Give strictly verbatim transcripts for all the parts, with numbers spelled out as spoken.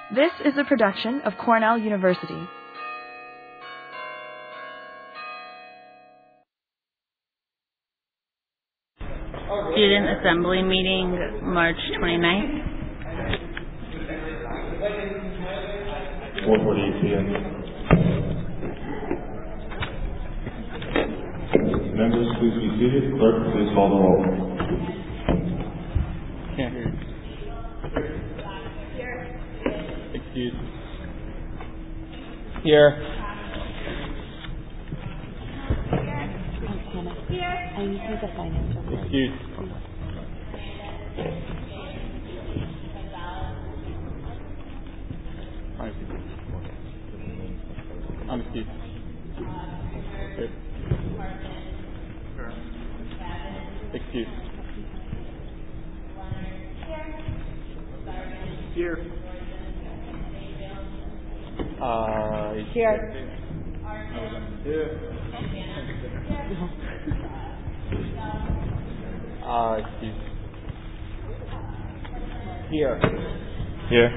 This is a production of Cornell University. Student Assembly meeting, March twenty-ninth. four forty-eight p.m. Members, please be seated. Clerk, please call the roll. Can't hear you. Excuse. Here. Here. I need to get financial. Excuse. I'm excused. Good. Excuse. Here. Uh, Here. Uh, excuse. Here. Here.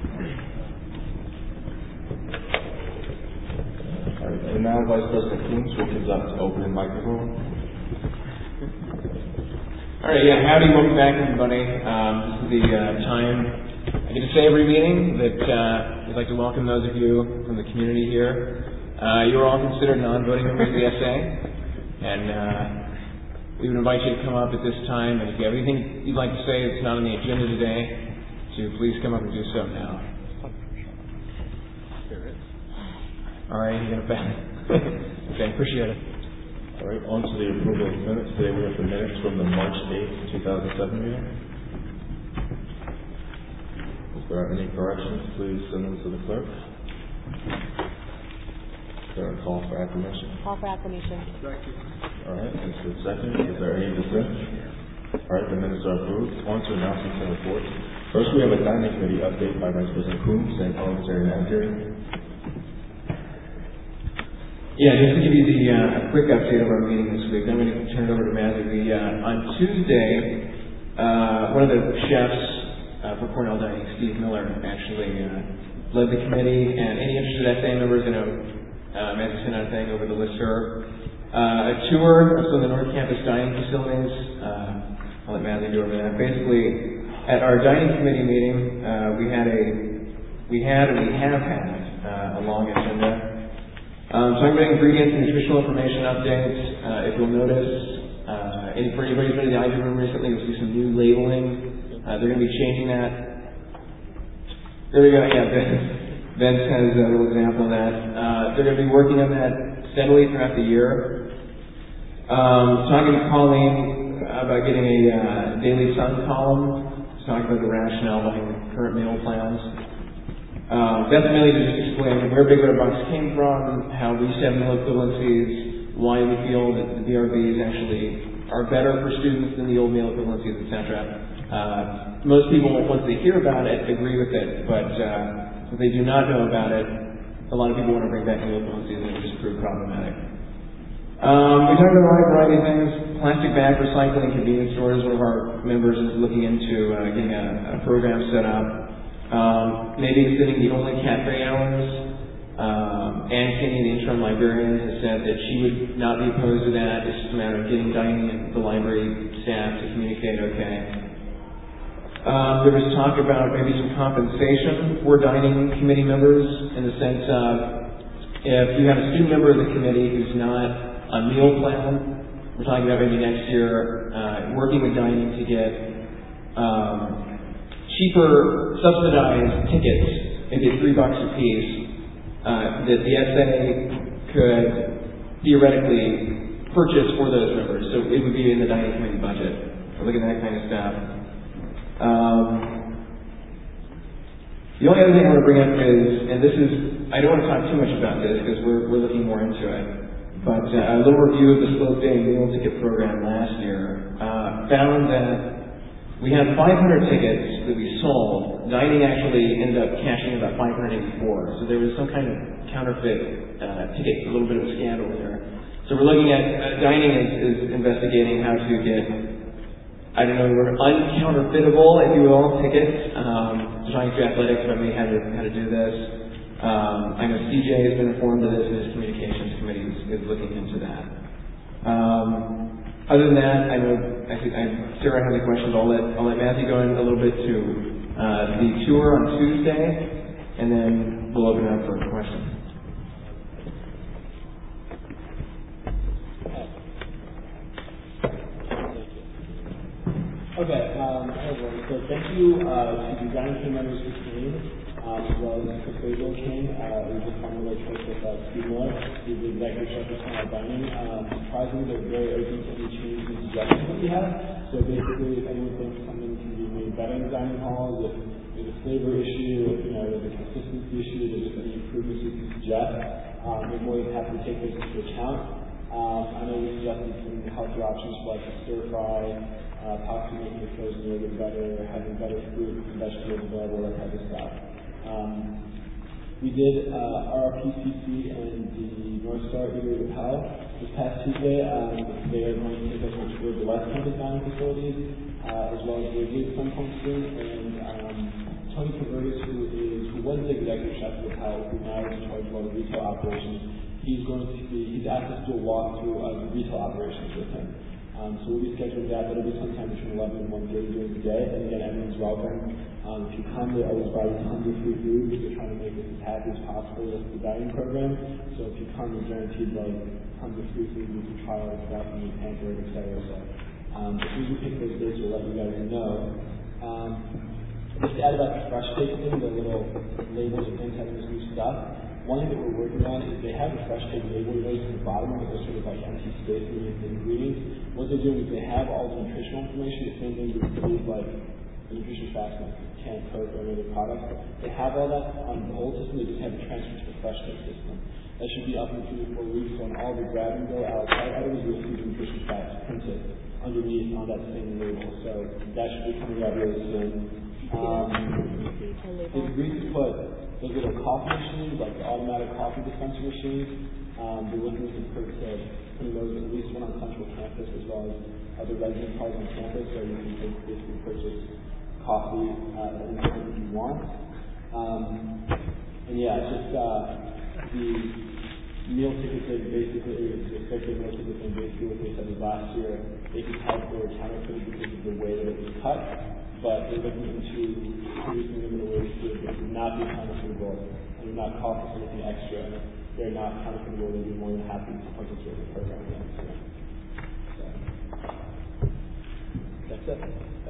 All right, and now Vice President Coombs will conduct open microphone. All right, yeah, howdy, welcome back, everybody. Um, this is the uh, time I get to say every meeting that uh, we'd like to welcome those of you from the community here. Uh, you are all considered non-voting members of the S A, and uh, we would invite you to come up at this time, and if you have anything you'd like to say that's not on the agenda today, to please come up and do so now. All right, you're going to bet. Okay, appreciate it. All right, on to the approval of minutes. Today we have the minutes from the March eighth, two thousand seven meeting. If there are any corrections, please send them to the clerk. Is there a call for acclamation? Call for acclamation. All right, and so second, is there any dissent? All right, the minutes are approved. On to announcements and reports. First, we have a dining committee update by Vice President Coombs and Parliamentary Manager. Yeah, just to give you the uh, quick update of our meeting this week, I'm going to turn it over to Matthew. We, uh, on Tuesday, uh, one of the chefs uh, for Cornell Dining, Steve Miller, actually uh, led the committee, and any interested S A members, you know, uh, Matthew sent out a thing over the listserv. Uh, a tour of some of the North Campus dining facilities. Uh, I'll let Matthew do over that. Basically, at our dining committee meeting, uh, we had a, we had and we have had uh, a long agenda. Um, so I'm going to ingredients and nutritional information updates. Uh, if you'll notice, uh, and for anybody who's been in the I V room recently, you'll see some new labeling. Uh, they're going to be changing that. There we go. Yeah, Vince has a little example of that. Uh, they're going to be working on that steadily throughout the year. Um, talking to Colleen about getting a uh, Daily Sun column. Talking about the rationale behind the current meal plans. Um, that's mainly to just explain where Big Red Box came from, how we used to have meal equivalencies, why we feel that the B R Bs actually are better for students than the old meal equivalencies, et cetera. Uh, most people, once they hear about it, agree with it, but uh, if they do not know about it, a lot of people want to bring back meal equivalencies and it just prove problematic. Um, we talked about a wide variety of things. Plastic bag recycling in convenience stores. One of our members is looking into uh, getting a, a program set up. Um, maybe extending the only cafe hours. Um, Ann Kinney, the interim librarian, has said that she would not be opposed to that. It's just a matter of getting dining and the library staff to communicate okay. Um, there was talk about maybe some compensation for dining committee members in the sense of if you have a student member of the committee who's not on meal plan, we're talking about maybe next year uh, working with dining to get um, cheaper subsidized tickets, maybe at three bucks a piece, uh, that the S A could theoretically purchase for those members. So it would be in the dining committee budget. We're looking at that kind of stuff. Um, the only other thing I want to bring up is, and this is, I don't want to talk too much about this because we're, we're looking more into it, but uh, a little review of the Slope Day meal ticket program last year uh, found that we had five hundred tickets that we sold. Dining actually ended up cashing about five hundred eighty-four. So there was some kind of counterfeit uh, ticket, a little bit of a scandal there. So we're looking at, uh, dining is, is investigating how to get I don't know, were uncounterfeitable, if you will, tickets, um, trying to athletics, but we had to, had to do this. Um, I know C J has been informed of this, and his communications committee is, is looking into that. Um, other than that, I know, I think, I, Sarah has any questions, I'll let, I'll let Matthew go in a little bit to uh, the tour on Tuesday, and then we'll open it up for questions. Okay, um, everyone, so thank you uh, to the design team members who came, um, as well as Chris Basil came. Uh, we just found a way to work with uh, Steve Miller, who's the executive chef of Cornell Dining. Um, surprisingly, they're very open to any changes and suggestions that we have. So basically, if anyone thinks something can be made better in dining halls, if there's a flavor issue, if you know, there's a consistency issue, there's just any improvements you can suggest, um, we're more than happy to take this into account. Um, I know we suggested some healthy options like a stir fry, uh, possibly making the frozen yogurt better, having better fruit and vegetables available, that type of stuff. Um, we did uh, R R P C C and the North Star Eatery with Hal this past Tuesday. Um, they are going to take us on a tour of the West Campus dining facilities, uh, as well as Wrigley at some point soon. And um, Tony Convertis, who is who was the executive chef with Hal, who now is in charge of all the retail operations, he's going to be, he's asked us to do a walkthrough of the retail operations with him. Um, so we'll be scheduling that. That'll be sometime between eleven and one thirty during the day. And again, everyone's welcome. Um, if you come, they always buy you tons of free food because they're trying to make this as happy as possible with the dining program. So if you come, you're guaranteed like tons of free food. You can try all the stuff and you can pamper it, et cetera. So um, as soon as we pick those dates, we'll let you guys know. Um, just to add about the fresh take thing, the little labels and things having this new stuff. One thing that we're working on is they have a fresh take label notes at the bottom of it, sort of like empty space beneath the ingredients. What they're doing is they have all the nutritional information, the same thing that includes like the nutrition facts like canned Coke or any other products. They have all that on the old system, they just have it transferred to the fresh take system. That should be up in two to four weeks, so on all the grab and go outside items, you'll see the nutrition facts printed underneath on that same label. So that should be coming out really soon. Um, they agreed to put those little coffee machines, like the automatic coffee dispenser machines. Um, they're looking to put uh, putting those at least one on Central Campus as well as other resident cars on campus, so you can basically purchase coffee uh, at any time that you want. Um, and yeah, it's just uh, the meal tickets that basically, the expected meal tickets and basically what they said was last year, they could tell they were counterfeit because of the way that it was cut. But they're looking into producing them in a way so that they would not be counterfeitable and would not cost us anything extra. And if they're not counterfeitable, they'd be more than happy to participate in the program again. So, so. That's it.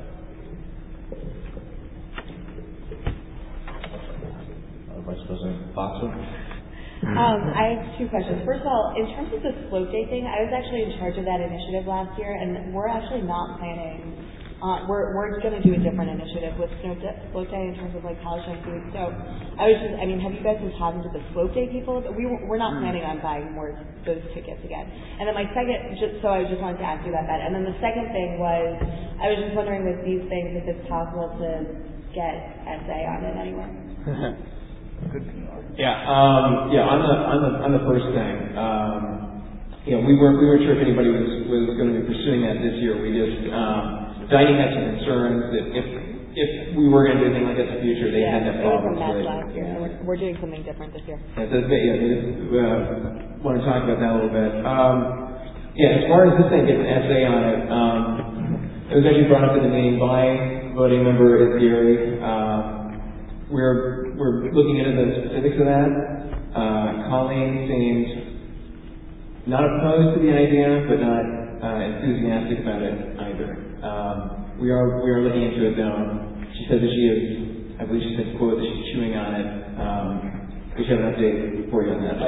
Uh, Vice President Foxer. Um, I have two questions. First of all, in terms of the float day thing, I was actually in charge of that initiative last year, and we're actually not planning. Uh, we're we're going to do a different initiative with Float Day, Float Day in terms of like college night food. So I was just, I mean, have you guys been talking to the Float Day people? We we're not planning on buying more of those tickets again. And then my second, just so I just wanted to ask you about that. And then the second thing was, I was just wondering with these things if it's possible to get S A on it anywhere. Yeah, um, yeah. On the on the on the first thing, um, you know, we weren't we weren't sure if anybody was was going to be pursuing that this year. We just. Um, Dining had some concerns that if if we were going to do anything like that in the future, they yeah, had that It problem. was a mess last year. So we're, we're doing something different this year. Yeah, so, yeah, we just uh, want to talk about that a little bit. Um, yeah, as far as this thing getting an S A on it, um, it was actually brought up in the meeting by voting member is Gary. Uh, we're we're looking into the specifics of that. Uh, Colleen seemed not opposed to the idea, but not uh, enthusiastic about it either. Um, we are we are looking into it though. She said that she is, I believe she said, quote, that she's chewing on it. Um, we should have an update for you on that.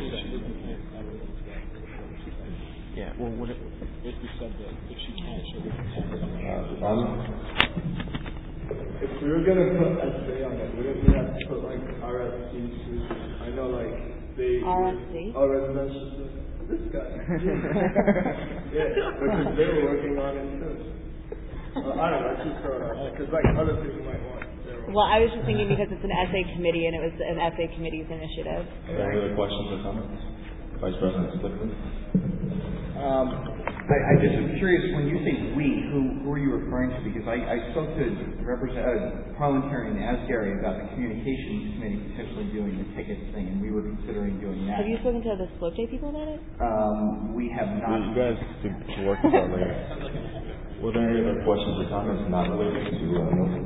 Yeah, well, what if, if we said that if she can't, she'll get Uh, if we were gonna put S A on it, wouldn't we have to put like R S C too? I know like they R S C? Oh, residential. This guy. Yeah, because they were working on it too. Uh, I don't know, just throw it out because like other people might want. Well, I was just thinking because it's an S A committee and it was an S A committee's initiative. Any other questions or comments? Vice President Slickman. Um, I, I just am curious, when you say we, who, who are you referring to? Because I, I spoke to represent, uh, parliamentarian Asgary about the communications committee potentially doing the ticket thing, and we were considering doing that. Have you spoken to the Slope Day people about it? Um, we have not. You guys can work with that later. Were there any other questions or comments not related to uh, Milton?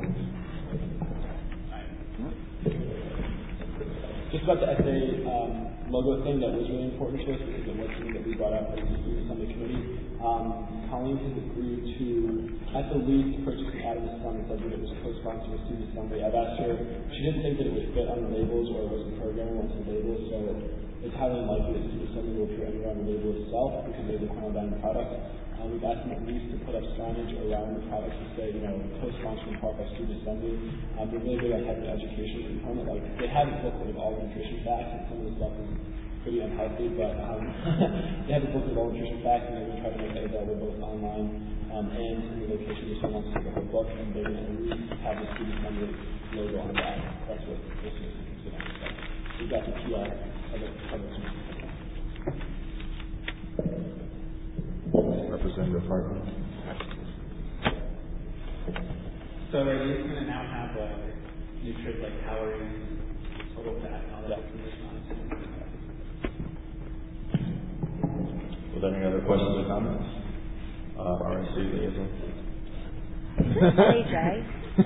Just about the S A um, logo thing, that was really important to us because it was something that we brought up as the Student Assembly Committee. Um, Colleen has agreed to, at the least, purchase an item of something that it was co-sponsored with Student Assembly. I've asked her, she didn't think that it would fit on the labels or it wasn't programmable onto the labels, so it's highly unlikely that Student Assembly will appear anywhere on the label itself because they're the Cornell Diamond product. Um, we've asked them at least to put up signage around the products to say, you know, co-sponsored in part by Student Assembly. Um, they're really big on having an education component. Like, they have a booklet of all the nutrition facts, and some of the stuff is pretty unhealthy, but um, they have a booklet of all nutrition facts, and they're going to try to make that available both online um, and in the location if someone wants to take the whole book, and they're going to at least have the Student Assembly logo on that. That's what this is considering. So we've got the P R of it. Representative Hartman. So are you going to now have a nutrient like calories, total fat, all that information? Were there any other questions or comments? Uh, R S C liaison. Hey, Jay.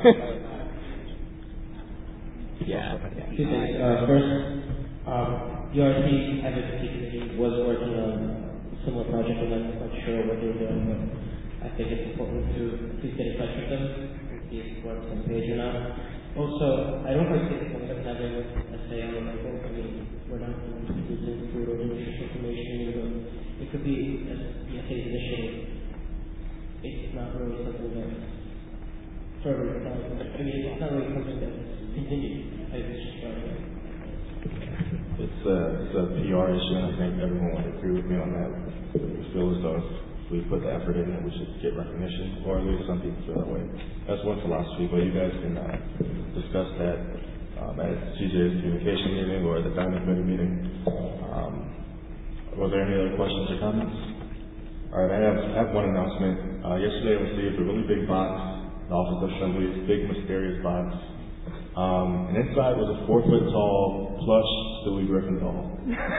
Yeah. Two things. Uh, first, um, the R C advocacy committee was working on a similar project. I'm not quite sure what they're doing, but I think it's important to please get in touch with them and see if we're on the same page or not. Also, I don't quite see the point of having a say on the label. I mean, we're not going to be using food or nutrition information, even though it could be as the S A's initiative. It's not really something that's further developed. I mean, it's not really something that's continued. I think it's just started. It's a, it's a P R issue, and I think everyone would agree with me on that. We feel as though if we put the effort in, that we should get recognition, or at least some people feel that way. That's one philosophy, but you guys can uh, discuss that um, at C J's communication meeting or at the Diamond Committee meeting. Um, were there any other questions or comments? All right, I have, I have one announcement. Uh, yesterday I received a really big box, the Office of Assembly's big mysterious box. Um, and inside was a four foot tall plush Stewie Griffin doll.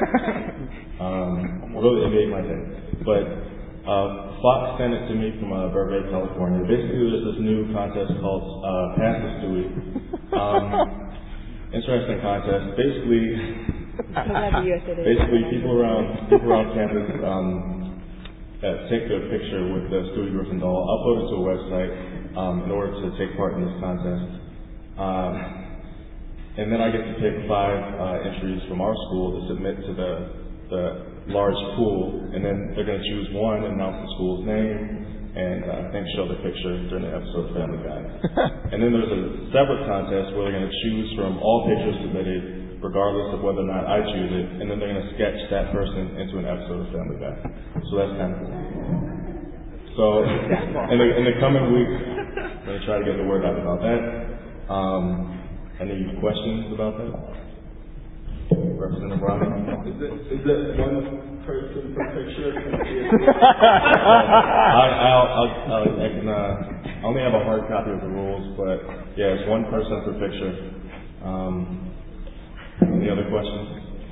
um, really, it made my day. But uh, Fox sent it to me from uh, Burbank, California. Basically, there's this new contest called uh, Pass the Stewie. Um, interesting contest. Basically, basically people around people around campus um, that take their picture with the Stewie Griffin doll, upload it to a website um, in order to take part in this contest. Um, and then I get to pick five uh, entries from our school to submit to the, the large pool, and then they're going to choose one and announce the school's name, and uh, I think show the picture during the episode of Family Guy. And then there's a separate contest where they're going to choose from all pictures submitted, regardless of whether or not I choose it, and then they're going to sketch that person into an episode of Family Guy. So that's kind of cool. So in the, in the coming weeks, I'm going to try to get the word out about that. Um, any questions about that? Representative Browning? Is it, is it one person per picture? I, I'll, I'll, I'll, I can, uh, I only have a hard copy of the rules, but yeah, it's one person per picture. Um, any other questions?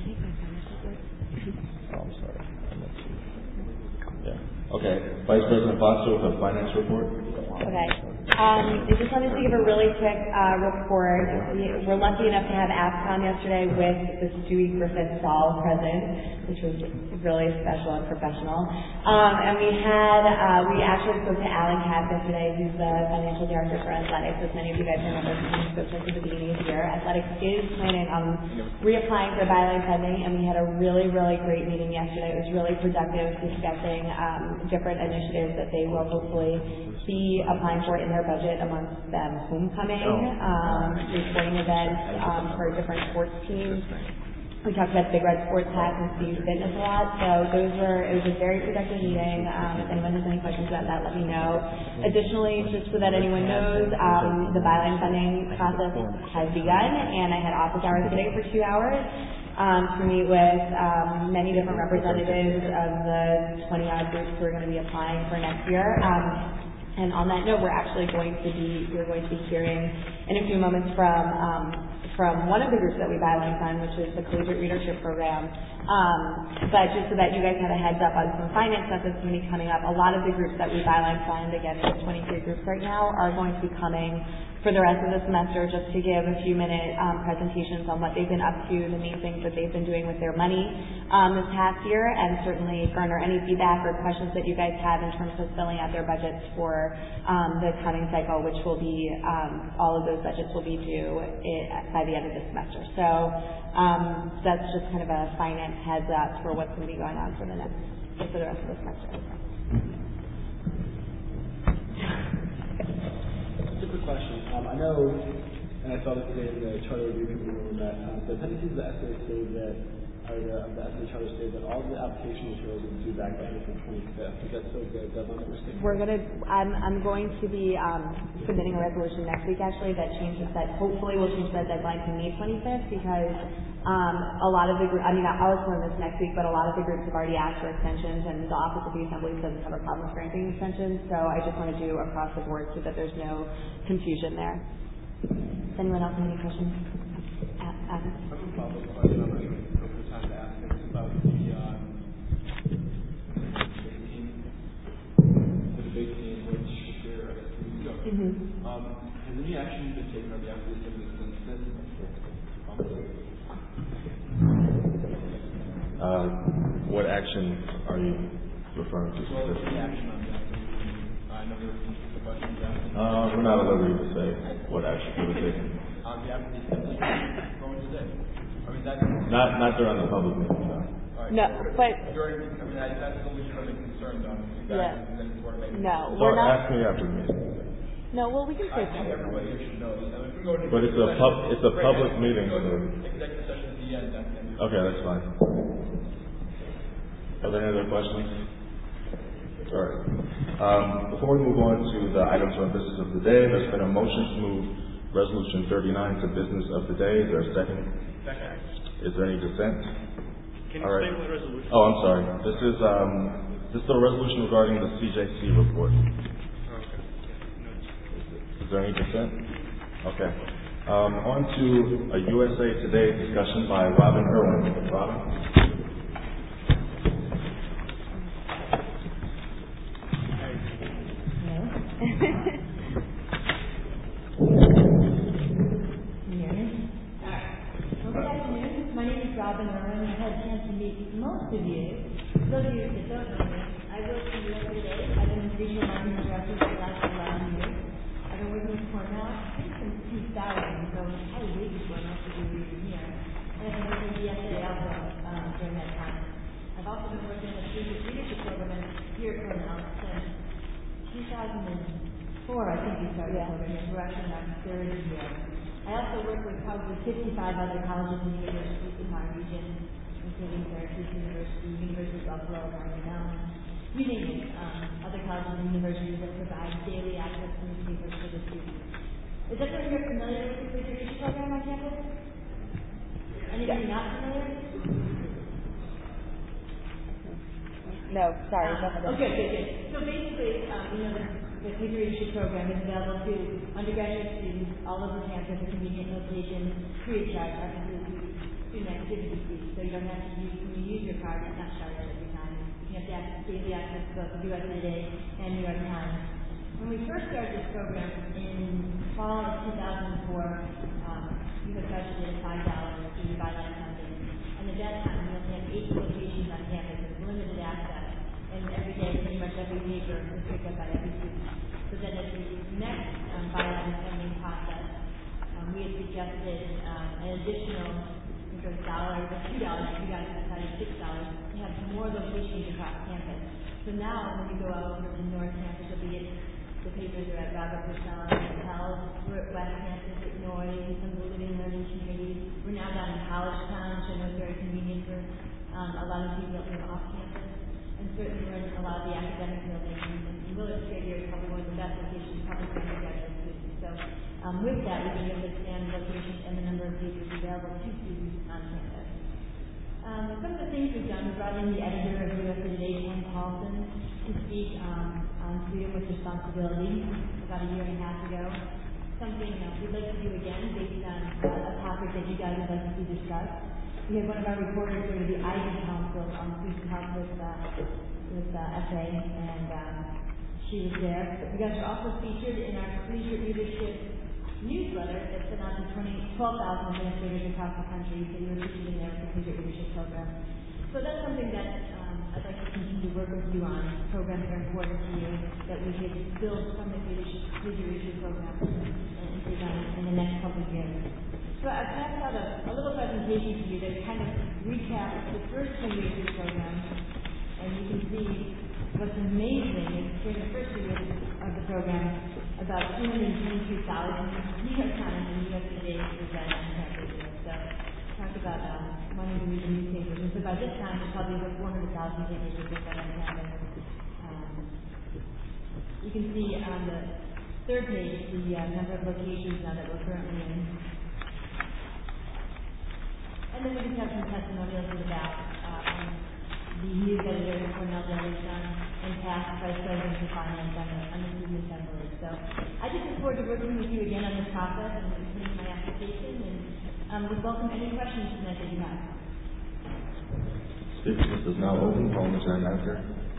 Oh, I'm sorry. Yeah. Okay. Vice President Foster with a finance report. Okay. Um, I just wanted to give a really quick uh, report. We, we're lucky enough to have AFCON yesterday with the Stewie Griffin doll present, which was really special and professional. Um, and we had, uh, we actually spoke to Alan Katz yesterday, who's the financial director for athletics. As many of you guys remember, he spoke to us at the beginning of the year. Athletics is planning on reapplying for byline funding, and we had a really, really great meeting yesterday. It was really productive, discussing um, different initiatives that they will hopefully be applying for in their budget, amongst them homecoming, um, reporting events um, for different sports teams, We talked about Big Red Sports Hats and Steve Fitness a lot, so those were, it was a very productive meeting. Um, if anyone has any questions about that, let me know. Additionally, just so that anyone knows, um, the byline funding process has begun, and I had office hours today for two hours um, to meet with um, many different representatives of the twenty-odd groups who are going to be applying for next year. Um, and on that note, we're actually going to be, we're going to be hearing in a few moments from um, from one of the groups that we byline fund, which is the Collegiate Leadership Program. Um, but just so that you guys have a heads up on some finance stuff that's going to be coming up, a lot of the groups that we byline fund, again, there's twenty-three groups right now, are going to be coming for the rest of the semester just to give a few minute um, presentations on what they've been up to, the main things that they've been doing with their money um, this past year, and certainly garner any feedback or questions that you guys have in terms of filling out their budgets for um, the coming cycle, which will be, um, all of those budgets will be due it, by the end of the semester. So um, that's just kind of a finance heads up for what's going to be going on for the next, for the rest of the semester. Just a quick question. Um, I know, and I saw this today in the charter review committee when we met, um, the appendices of the essay say that, or the, of the essay charter say that all the application materials will be due back by April twenty-fifth. Is that still the deadline that we're sticking? We're gonna, I'm, I'm going to be um, submitting a resolution next week actually that changes that, hopefully will change that deadline to May twenty-fifth because um, a lot of the group, I mean, I'll explain this next week, but a lot of the groups have already asked for extensions and the Office of the Assembly doesn't have a problem with granting extensions, so I just want to do across the board so that there's no confusion there. Does anyone else have any questions? Adam? I have a follow-up question. I'm not sure if it's time to ask this about the, uh, the debate team, which you're, Mm-hmm. um, has any action been taken on the Office of since then? Uh, what action are you referring to? Well, any action on that? I know there were some questions asked. Uh, we're not at liberty to say what action we were taking. On behalf of the Assembly, going today. I mean, that's Not, not during the public meeting, no. All right. No, but During, I mean, I, that's what we should have been concerned on. You guys, Yeah. and then it's sort of like, no, So we're not. ask me after the meeting. No, well, we can say I think something. everybody here should know. I mean, if we go into But it's a executive pub, session- it's a Great, public if we meeting, go so. into executive session at the end, that can be. Okay, that's fine. Are there any other questions? All right. Um, before we move on to the items on business of the day, there's been a motion to move Resolution thirty-nine to business of the day. Is there a second? Second. Is there any dissent? Can you All right. explain what resolution? Oh, I'm sorry. This is um, this is a resolution regarding the C J C report. Okay. Is there any dissent? Okay. Um, on to a U S A Today discussion by Robin Irwin. Robin? Good afternoon. My name is Robin Irwin. I had a chance to meet most of you. Those of you that don't know me, I work for U S A Today. I've been regional marketing director for the last eleven years. I've been working with Cornell, I think since two thousand, so it's probably way before most of you were even here. And I've been working with the U S A also um, during that time. I've also been working in the Collegiate Leadership Program here at Cornell since two thousand four, I think we started the program, and we're actually in our third year. I also work with probably fifty-five other colleges and universities in my region, including Syracuse University, University of Buffalo, Carnegie Mellon, you name it, um, other colleges and universities that provide daily access to newspapers for the students. Is everyone here familiar with the Collegiate Leadership Program on campus? Anybody not familiar? No, sorry. Um, okay, good, good. So basically, um, you know, the, the Collegiate Leadership Program is available to undergraduate students all over campus at convenient locations, free of charge, obviously through student activity fees. So you don't have to use, when you use your card, it's not charged every time. You have to have daily access to both U S A Today and New York Times. When we first started this program in fall of two thousand four, um, we had budgeted five dollars to the byline funding. And at that time, we only had eight locations on campus with limited access. And every day, pretty much every paper was picked up by every student. So then at the next um, byline funding process, um, we had suggested um, an additional I think it was dollar, or two dollars, you guys decided six dollars, to have more locations across campus. So now, when we go out over to North Campus, it'll be at, the papers are at Robert Purcell and Pell, we're at West Campus, at North morning, some of the living and learning communities. We're now down in College Town, which I know is very convenient for um, a lot of people that live off campus. And certainly we're in a lot of the academic buildings. And Willard Square here is probably one of the best locations, probably for undergraduate students. So um, with that, we've been able to expand the location and the number of papers available to students on campus. Um, some of the things we've done, we brought in the editor of U S A Today, Ken Paulson, to speak um, on freedom with responsibility about a year and a half ago. Something uh, we'd like to do again based on uh, a topic that you guys would like to see discussed. We had one of our reporters go to the Ivy Council on Student Health with, uh, with uh, F A, and um, she was there. You guys are also featured in our Collegiate Leadership newsletter that's sent out to twelve thousand administrators across the country, so you're featured in there with the Collegiate Leadership Program. So that's something that um, I'd like to continue to work with you on. Programs are important to you, that we could build from the leadership, Collegiate Leadership Program and improve on in the next couple of years. So I've passed out a, a little presentation to you that kind of recaps the first two years of the program, and you can see what's amazing is during the first two years of the program, about two hundred twenty-two thousand New York Times and U S A Today presented on campus. So talk about um, wanting to read the newspapers. And so by this time, there's probably over four hundred thousand papers that we've done on campus. Um, you can see on the third page the uh, number of locations now that we're currently in. And then we just have some testimonials in the back. Um, the news editor of Cornell Daily Sun and past vice president of finance on the, on the student assembly. So I just look forward to working with you again on this process and completing my application, and um, would welcome any questions tonight that you have. Speaker list is now open. Parliamentary manager.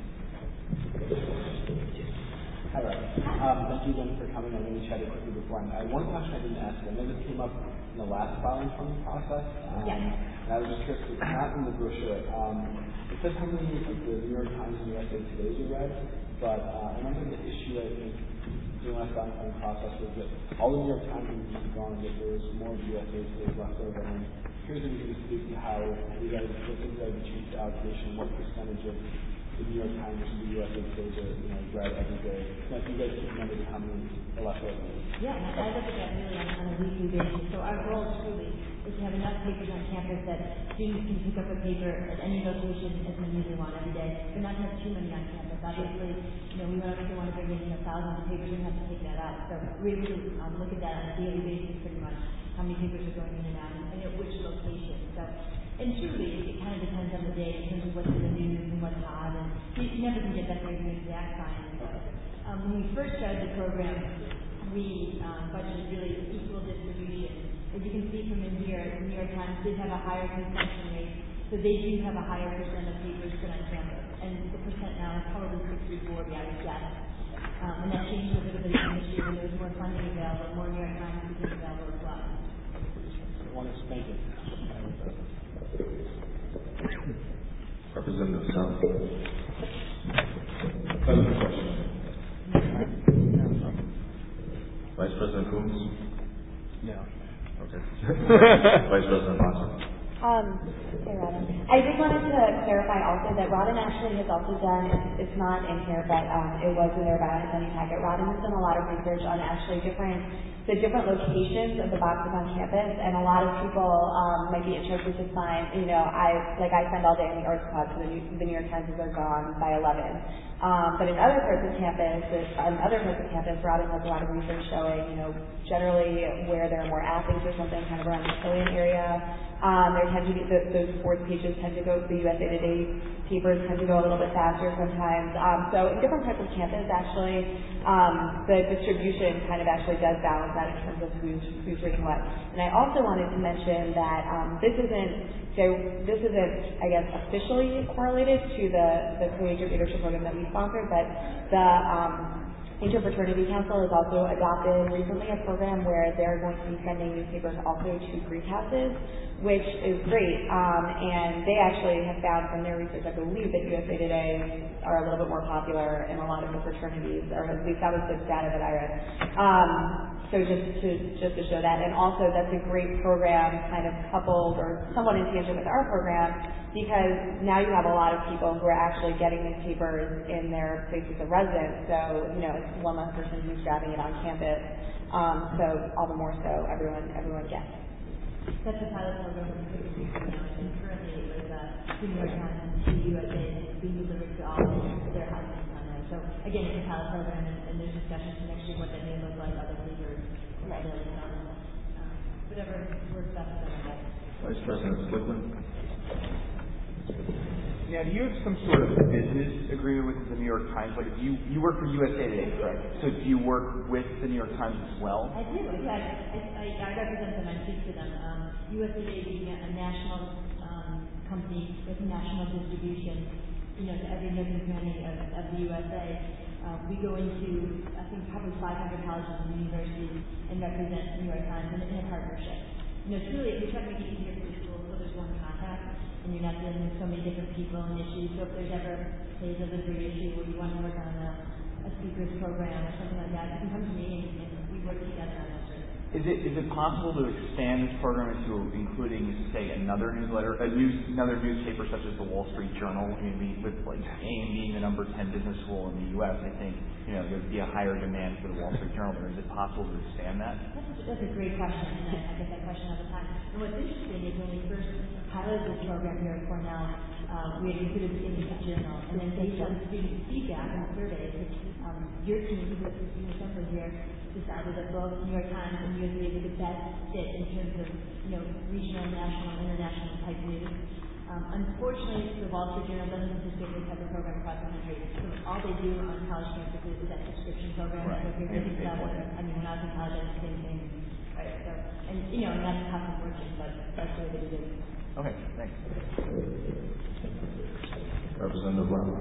Hi, Rob. Um, thank you again for coming. I know we chatted quickly before. And uh, one question I didn't ask, I know this came up in the last filing funding process. Um, yes. And I was just curious, it's not in the brochure. Um, it says how many of the New York Times and U S A Todays are read, but uh, I remember the issue, I think, during the last filing funding process was that all the New York Times was gone, that there was more U S A Todays left over. And I'm curious if you could speak to how you guys, what you guys achieved the allocation, what percentage of the New York Times versus the U S A Today are, you know, read every day. So if you guys can remember how many are left over. Yeah, I look at that really on, on a weekly basis. So our goal truly is to have enough papers on campus that students can pick up a paper at any location as many as they want every day, but not to have too many on campus. Obviously, you know, we obviously want to bring in a thousand papers, we have to take that out. So we really um, look at that on a daily basis pretty much, how many papers are going in and out, and at which location. So, and truly, it kind of depends on the day in terms of what's in the news and what's hot, and you never can get that very exact science. But um, when we first started the program, we um, budgeted really equal distribution. As you can see from in here, the New York Times did have a higher consumption rate, so they do have a higher percent of papers put on campus. And the percent now is probably sixty forty, I would guess. Um, and that changed a little bit this year when there was more funding available, more New York Times became available as well. I want to thank you. Representative South. Another question. Vice President Coombs? No. Okay. Vice President Watson. Um, hey, Robin. I just wanted to clarify also that Robin actually has also done, it's, it's not in here, but um, it was in their bio-study packet. Robin has done a lot of research on actually different, the different locations of the boxes on campus, and a lot of people um, might be interested to find, you know, I, like I spend all day in the arts club, so the New, the New York Times are gone by eleven. Um, but in other parts of campus, on other parts of campus, Robin has a lot of research showing, you know, generally where there are more athletes or something, kind of around the Killian area. Um, there tend to be, the, those sports pages tend to go, the U S A Today papers tend to go a little bit faster sometimes. Um, so in different parts of campus, actually, um, the distribution kind of actually does balance that in terms of who's, who's reading what. And I also wanted to mention that um, this isn't, so this isn't, I guess, officially correlated to the, the Collegiate Leadership Program that we sponsored, but the um, Interfraternity Council has also adopted recently a program where they're going to be sending newspapers also to Greek houses, which is great. Um, and they actually have found from their research, I believe, that U S A Today are a little bit more popular in a lot of the fraternities, or at least that was the data that I read. Um, so just to just to show that, and also that's a great program, kind of coupled or somewhat in tangent with our program, because now you have a lot of people who are actually getting these papers in their places of residence. So you know, it's one less person who's grabbing it on campus. Um, so all the more so, everyone everyone gets. That's a pilot program we're doing now, and currently it was uh, New York Times and to U S A being delivered to all of their houses on there. So again, it's a pilot program, and, and there's discussions for next year what that may look like, other papers, right. um, whatever works best for them, I guess. Vice President Slickman. Yeah, do you have some sort of business agreement with the New York Times? Like, you you work for U S A Today, correct? So do you work with the New York Times as well? I do, yeah. I, I, I represent them. I speak to them. Um, U S A Today being a, a national um, company with national distribution, you know, to every nook and cranny of, of the U S A. Uh, we go into, I think, probably five hundred colleges and universities and represent the New York Times in, in a partnership. You know, truly, we try to make it easier for the schools so there's one contact. And you're not dealing with so many different people and issues. So if there's ever, say, a delivery issue where you want to work on a, a speaker's program or something like that, you can come to me and, and we work together on those. Is it is it possible to expand this program into including, say, another newsletter, a news, another newspaper such as the Wall Street Journal? I mean, with like AIM being the number ten business school in the U S, I think you know there'd be a higher demand for the Wall Street Journal. Or is it possible to expand that? That's a, that's a great question, and I, I get that question all the time. And what's interesting is when we first piloted this program here at Cornell, um, we had included the Independent Journal, and then based on student feedback and surveys, um, your team, who was the assembly here, decided that both New York Times and U S A were the best fit in terms of, you know, regional, national, international type news. Um, unfortunately, the Wall Street Journal doesn't participate in this type of program across the country. So all they do on college campuses is that subscription program. Right. So if you're thinking about it, I mean, when I was in college, I was the same thing. Right. So, and you know, and that's cost of fortune, but that's the way they do it. Okay, thanks. Representative Brown.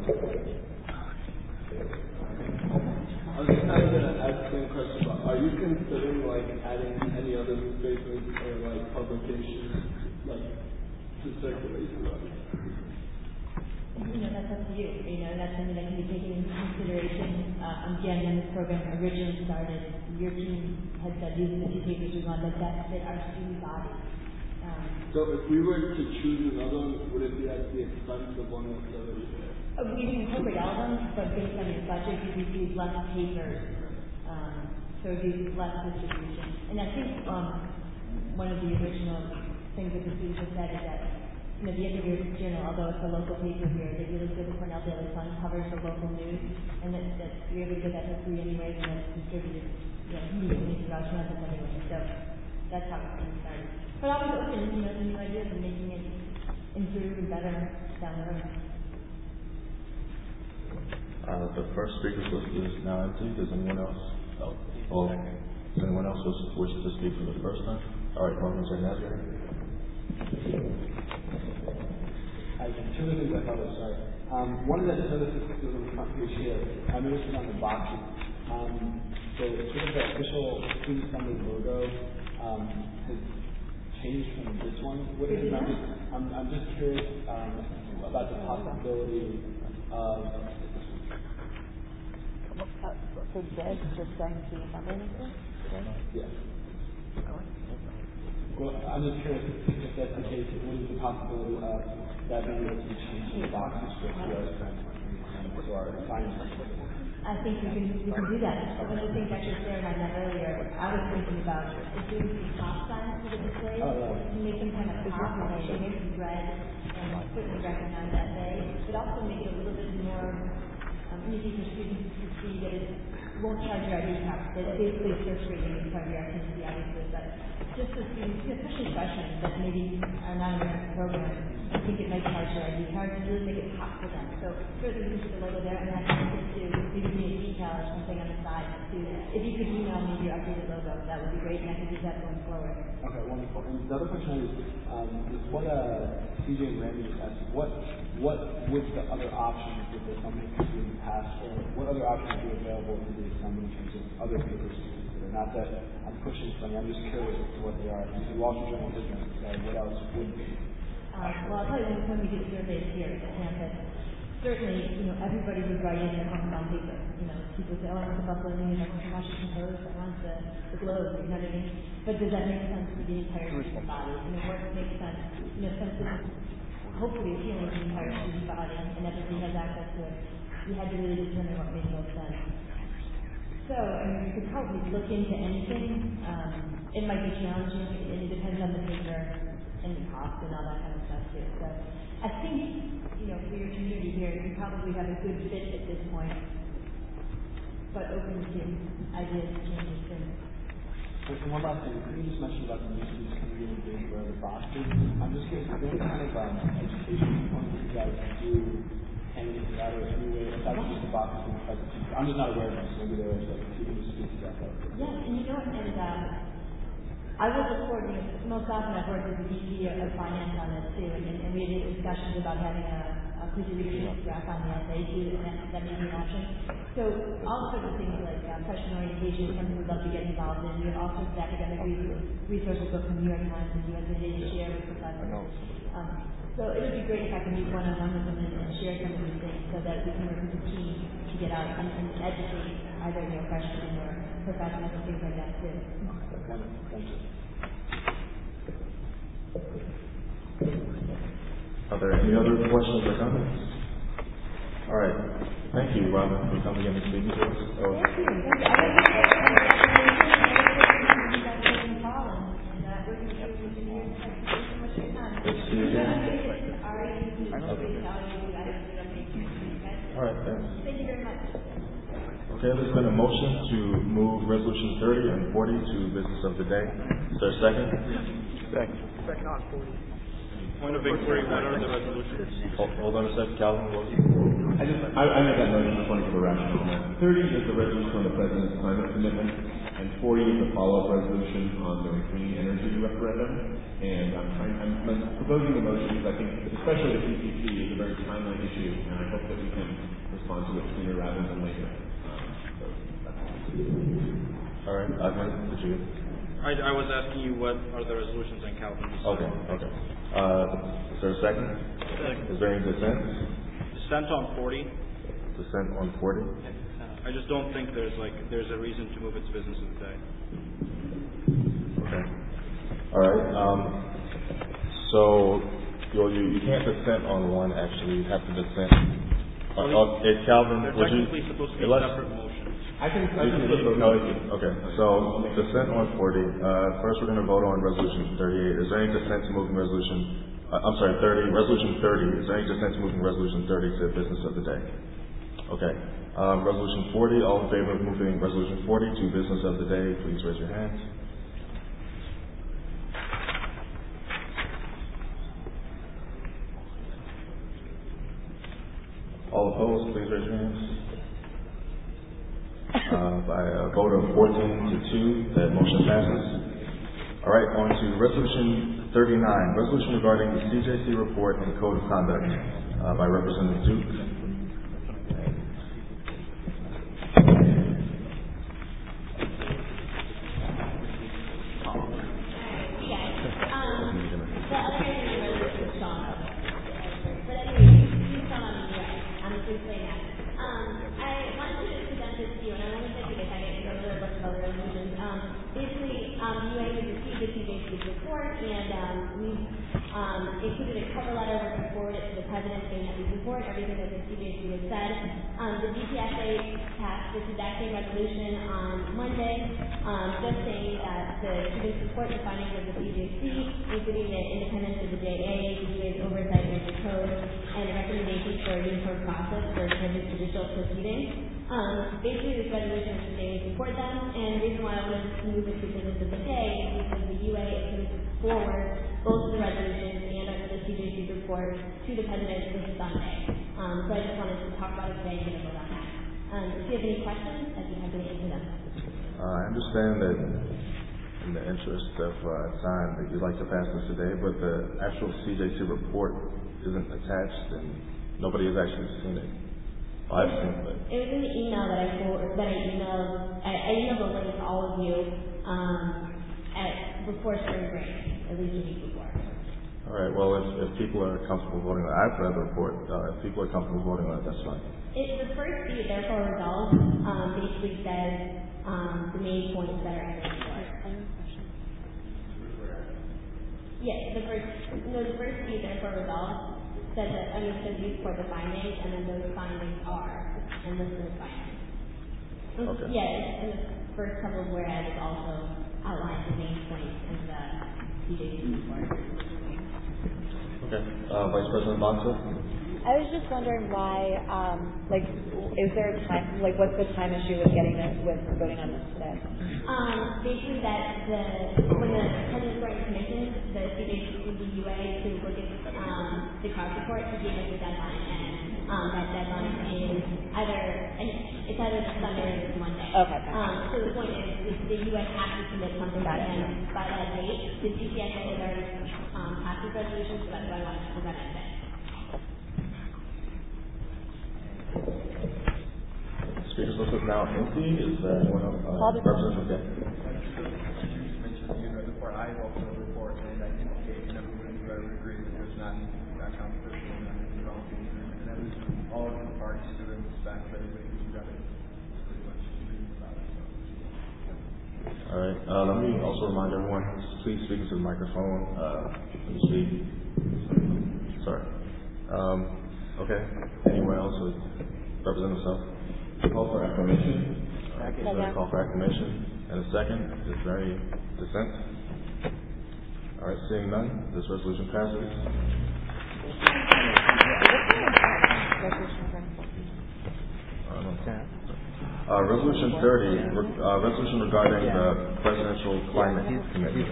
I was kind of going to ask the same question, but are you considering like adding any other newspapers or like publications like to circulate throughout? You know, that's up to you. You know, that's something that can be taken into consideration. Uh, again, when this program originally started, your team had said these are the two papers we want that best fit our student body. Um, so if we were to choose another one, would it be at the expense of one that's already there? Uh, we can incorporate all of them, but based on your budget, you receive less papers, um, so it would be less distribution. And I think um, one of the original things that the students have said is that, you know, the Indian Journal, although it's a local paper here, they really good. The Cornell Daily Sun covers the local news, and that, that you're able to get that for free anyways, and it's distributed, you know, immediately throughout campus anyway. So that's how it's started. But always open, you know, to new ideas and making it improve and better down the road. Uh, the first speaker's list is now empty. Does anyone else? Oh, oh does anyone else wish to speak for the first time? All right, Norman Zernazir. I two of the things I thought was sorry. Um, one of the services that was on the front page here, I noticed it on the boxes. Um, so it's sort of the official student assembly logo um, has changed from this one. What is it? I'm just, I'm, I'm just curious um, about the possibility of. So this just saying student assembly links? Yeah. Well, I'm just curious if that's the case, what is the possibility of that being able to be changed in the boxes for U S or our science? I think we can we can do that. One of the things actually Sarah and I met earlier, I was thinking about is doing some stop signs for the display oh, yeah. to make them kind of pop and they make them red and quickly recognize that day, but also make it a little bit more um, easy for students to see that it won't charge your I D card. That basically search rating is part of your activity, obviously, but just for students, especially freshmen that maybe are not in the program, I think it might charge your I D card to really make it pop for them. So certainly you can see the logo there, and I think to maybe be a detail or something on the side too. If you could email me your updated logo, that would be great, and I can do that going forward. Okay, wonderful. And the other question is, um, is what uh, C J and Randy just asked, what what would the other options with the assembly committee in the past, or what other options would be available to the assembly in terms of other papers to consider? Not that I'm pushing something, I'm just curious as to what they are. You said Wall Street Journal business, so what else would be? Uh, well, I'll tell you, when we do surveys here at campus, certainly, you know, everybody would write in their hometown paper. You know, people say, oh, I want the Buffalo News, I want the Washington Post, I want the, the Globe, you know what I mean? But does that make sense for the entire student body? You know, what makes sense? You know, since it's hopefully appealing to the entire student body and everybody has access to it, we had to really determine what made most sense. So So, I mean, we could probably look into anything. Um, it might be challenging, and it depends on the paper and the cost and all that kind of stuff too. So, I think, you know, for your community here, you probably have a good fit at this point, but open to ideas and changes soon. And one last thing, you just mentioned about the uses coming in and being where the boxes. I'm just curious, is there any kind of um, education component that you guys do anything to that or any way, if that's just the boxes being present? I'm just not aware of them, so maybe there is, like, if you can just speak to that. Yeah, and you know what, and um, I will look forward to, most often I've worked with the V P of Finance on this too, and, and we had discussions about having a, a quiz leadership draft on the essay too, and that, that may be an option. So all sorts of things like uh, question orientation, something we'd love to get involved in. We have all sorts of academic resources both from the New York Times and U S A Today to share with professors. Um, so it would be great if I could meet one-on-one with them and, and share some of these things so that we can work as a team to get out and, and educate either you know, freshmen or professionals and things like that too. Thank you. Are there any other questions or comments? All right. Thank you, Robin, for coming in and speaking to us. Oh. Thank you. Thank you. All right, thanks. Thank you very much. Okay, there's been a motion to move resolution thirty and forty to business of the day. Is there a second? Second. Second on forty. Point of inquiry, what are the resolutions? Hold, hold on a second, Calvin. What was it? I just, I, I made that motion just wanting to give a rationale on that. thirty is the resolution on the President's climate commitment, and forty is the follow-up resolution on the clean energy referendum. And I'm trying, I'm, I'm proposing the motion because I think, especially the P C C is a very timely issue, and I hope that we can respond to it sooner rather than later. Um, so that's all right, Ahmed, did you? I, I was asking you what are the resolutions on Calvin. Okay, okay. Uh, is there a second? Second. Is there any dissent? Dissent on forty. Dissent on forty? I just don't think there's like there's a reason to move its business of the day. Okay. All right. Um, so you, you you can't dissent on one actually. You have to dissent. Uh, uh, hey, Calvin, They're would you? technically supposed to be let's, separate motions. I can, I can no, okay, so dissent on forty. Uh, first, we're going to vote on resolution thirty-eight. Is there any dissent to moving resolution? Uh, I'm sorry, thirty. Resolution thirty. Is there any dissent to moving resolution thirty to business of the day? Okay. Um, resolution forty. All in favor of moving resolution forty to business of the day, please raise your hands. All opposed, please raise your hands. Uh, by a vote of fourteen to two, that motion passes. All right, on to resolution thirty-nine, resolution regarding the C J C report and code of conduct uh, by Representative Duke. Included a cover letter working forward it to the President saying that we support everything that the C J C has said. Um, the D P S A passed this exact same resolution on Monday, um, just saying that the students support the findings of the C J C, including the independence of the J A, the D A's oversight of the code, and recommendations for a uniform process for transit judicial proceedings. Um, basically, this resolution is to say we support them, and the reason why I wanted to move it to business of the day is because the U A is moving forward both the resolutions and the C J C report to the President this Sunday. Um, so I just wanted to talk about it today and get a vote on that. Um, if you have any questions, I'd be happy to answer them. Uh, I understand that in the interest of uh, time that you'd like to pass this today, but the actual C J C report isn't attached and nobody has actually seen it. Well, I've seen it. It was in the email that I forward, that I emailed. I, I emailed the link to all of you um, at before spring break, at least a week before. All right. Well, if, if people are comfortable voting on it, I've read the report. Uh, if people are comfortable voting on it, that's fine. It, the first be therefore resolved um, basically says um, the main points that are in the report. Yes, the first no, the first be therefore resolved says that I mean says you support the findings, and then those findings are and list those findings. Okay. Yeah, in the first couple of whereas it also outlines the main points in the C J C report. Okay. Uh, Vice President Boxer? I was just wondering why, um, like, is there a time, like, what's the time issue with getting this, with voting on this today? Um, basically that the, when the President Scoring Commission, the C J C, the U A, to look at, um, the CARS report, he gave us a deadline, and, um, that deadline is either, and it's either this Sunday or this Monday. Okay. Um, so the point is, is the U A has to submit something to him by that date. The G C S A has already, um, passed this resolution, so that's why I wanted to present it today. Speakers list is now empty. Is there anyone else? Uh, Representative Gay. Before I also report, and I think Kate and everyone who would agree that there's not that competition in the developing agreement. And that was all of the parties to the respect that everybody who got it pretty much agreed about it. So. All right. Uh, let me also remind everyone, please speak into the microphone. Uh, let me speak. Sorry. Um, okay. Anyone else would represent themselves? Call for acclamation. Uh, is there a call for acclamation? And a second. Is there any dissent? All right. Seeing none, this resolution passes. Uh, resolution thirty, uh, resolution regarding the Presidential Climate Committee.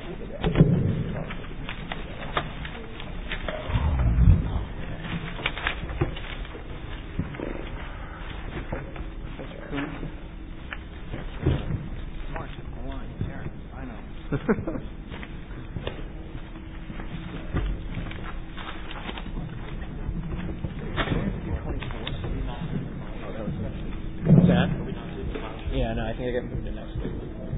Yeah, no, I think I get moved to next week.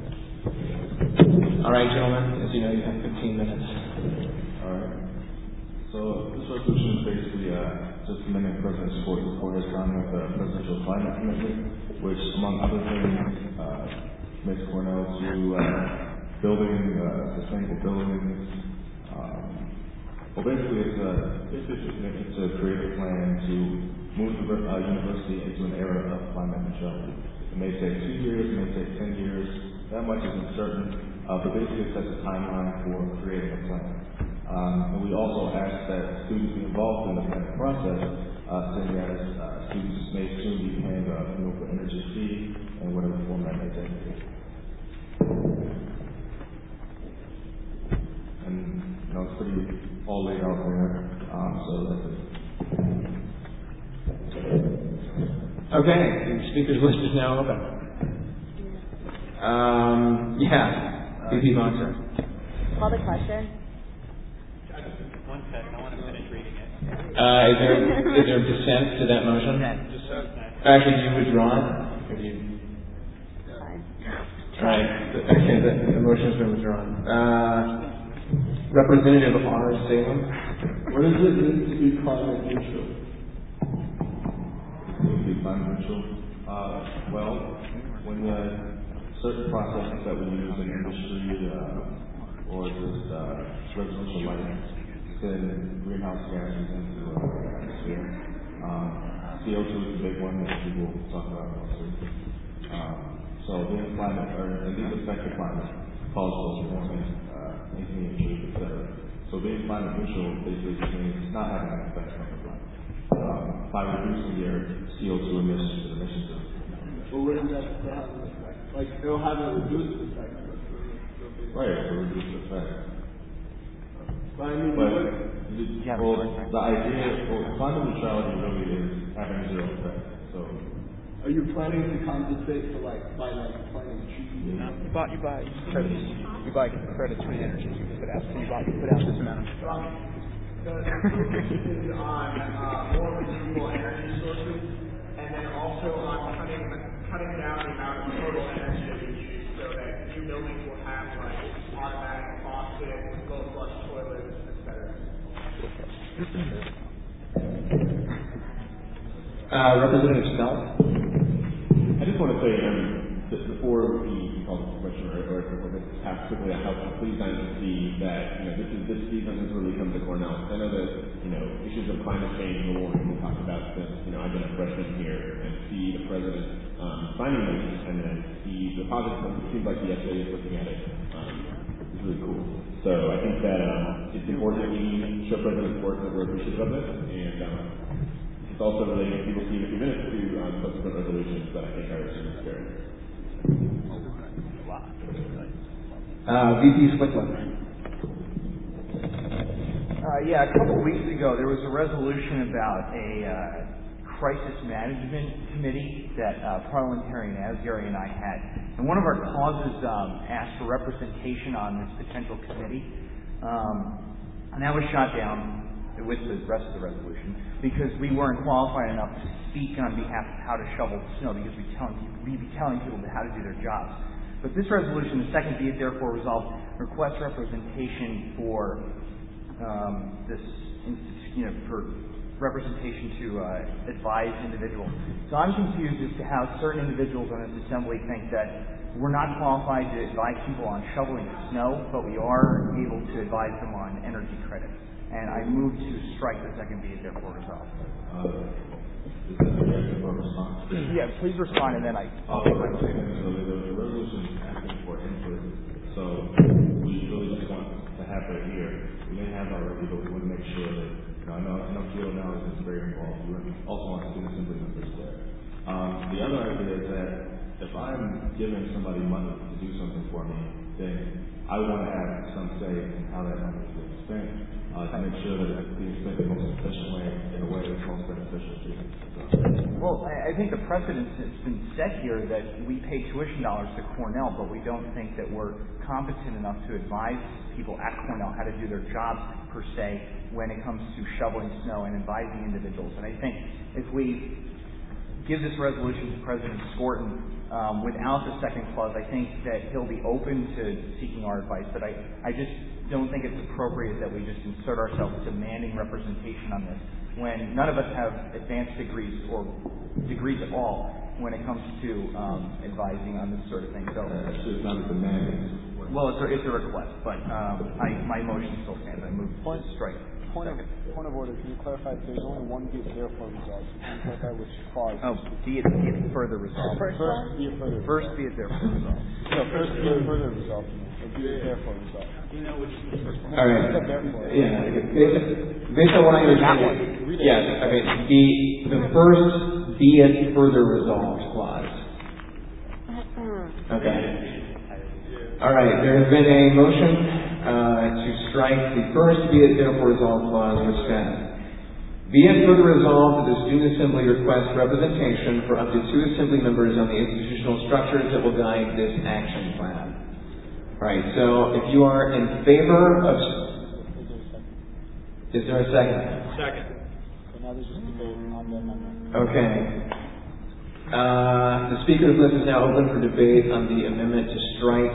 All right, gentlemen, as you know, you have fifteen minutes. All right. So this resolution is basically uh, just amending President support for his time with the Presidential Climate Committee, which, among other things, uh, makes Cornell to uh, building uh, sustainable buildings. Um, well, basically, it's a it's a creative plan to move the uh, university into an era of climate neutrality. It may take two years, it may take ten years. That much is uncertain, uh, but basically it sets a timeline for creating a plan. Um, and we also ask that students be involved in the planning process, uh, seeing as uh, students may soon be paying a renewable energy fee in whatever form that may take. And you know, it's pretty all laid out there. Um, so that's it. Okay, the speakers list is now open. Um, yeah, V P Boxer. Call the question. One second, I want to finish reading it. Uh, is there is there dissent to that motion? Actually, do you withdraw it? Or do you? Fine. Right. Okay, the, the motion has been withdrawn. Uh, Representative R. Salem. What does it mean to be climate neutral? Be climate neutral. Uh, well, when the certain processes that we use in industry uh, or just uh, residential lighting send greenhouse gases into the atmosphere. Um, C O two is a big one that people talk about also. Um, so being climate, or and these affect the climate, cause global warming, uh, making it true, et cetera. So being climate neutral basically just means not having an effect on the climate. Um, by reducing your C O two emissions and emissions of. Well, wouldn't that still have an effect? Like, it'll have a reduced effect. Right, it's a reduced effect. But I mean, but, what, the, well, the idea, well, climate neutrality really is having zero effect. So, are you planning to compensate for like by like planting trees? No, you buy you buy credits. You buy credits for the energy you put out. So you buy you put out this amount of. The focus is on uh, more renewable energy sources, and then also on cutting cutting down the amount of total energy that we use, so that new buildings will have like automatic faucets, low flush toilets, et cetera. Uh, Representative Scott. I just want to say, um, before we call this question or, or, or this pass quickly, I hope please nice to see that, you know, this is this season has really come to Cornell. I know that, you know, issues of climate change and the war we talked about since, you know, I've been a freshman here, and see the president um, signing these and then see the positive things. It seems like the S A is looking at it. Um, it's really cool. So I think that um, it's important that we show President support that we're appreciative of it, and um, it's also related, people see in a few minutes, to um, subsequent resolutions that I think are necessary. Uh, V P Slickland. Uh, yeah, a couple of weeks ago, there was a resolution about a uh, crisis management committee that uh, Parliamentarian Asgary and I had. And one of our clauses um, asked for representation on this potential committee. Um, and that was shot down with the rest of the resolution because we weren't qualified enough to speak on behalf of how to shovel snow because we'd, telling people, we'd be telling people how to do their jobs. But this resolution, the second, be it therefore resolved, requests representation for um, this, you know, for representation to uh, advise individuals. So I'm confused as to how certain individuals in this assembly think that we're not qualified to advise people on shoveling snow, but we are able to advise them on energy credits. And I move to strike the second, be it therefore resolved. Uh, Is that the direction for response? Yeah, please respond, and then I. Oh, right. So the resolution is asking for input. So we really just want to have her here. We may have already, but we want to make sure that, you know, I know, I know Gil now is very involved. We also want student assembly members there. Um, the other idea is that if I'm giving somebody money to do something for me, then I want to have some say in how that money is being spent. Uh, to make sure that it's being spent in the most efficient way, in a way that's most beneficial to you. Well, I, I think the precedent has been set here that we pay tuition dollars to Cornell, but we don't think that we're competent enough to advise people at Cornell how to do their jobs, per se, when it comes to shoveling snow and advising individuals. And I think if we give this resolution to President Skorton um, without the second clause, I think that he'll be open to seeking our advice. But I, I just don't think it's appropriate that we just insert ourselves demanding representation on this when none of us have advanced degrees or degrees at all when it comes to um, advising on this sort of thing. So actually, it's not a demand. Well, it's a, it's a request, but um, I, my motion still stands. I move to strike. Point of, point of order, can you clarify if there's only one be it therefore resolved? Can you clarify which clause? Oh, be it, be it further resolved. First, first be it further resolved. First be it therefore resolved. No, first be it further resolved. Or be it therefore resolved. Do you know which is the first one? All right. Yeah. Based, based on what I understand, yes. I mean, the the first be it further resolved clause. Okay. All right. There has been a motion Uh, to strike the first be it therefore resolved clause, which says, be it further resolved that the student assembly requests representation for up to two assembly members on the institutional structures that will guide this action plan. All right, so if you are in favor of... Is there a second? Second. So now there's just debate on the amendment. Okay. Uh, the speaker's list is now open for debate on the amendment to strike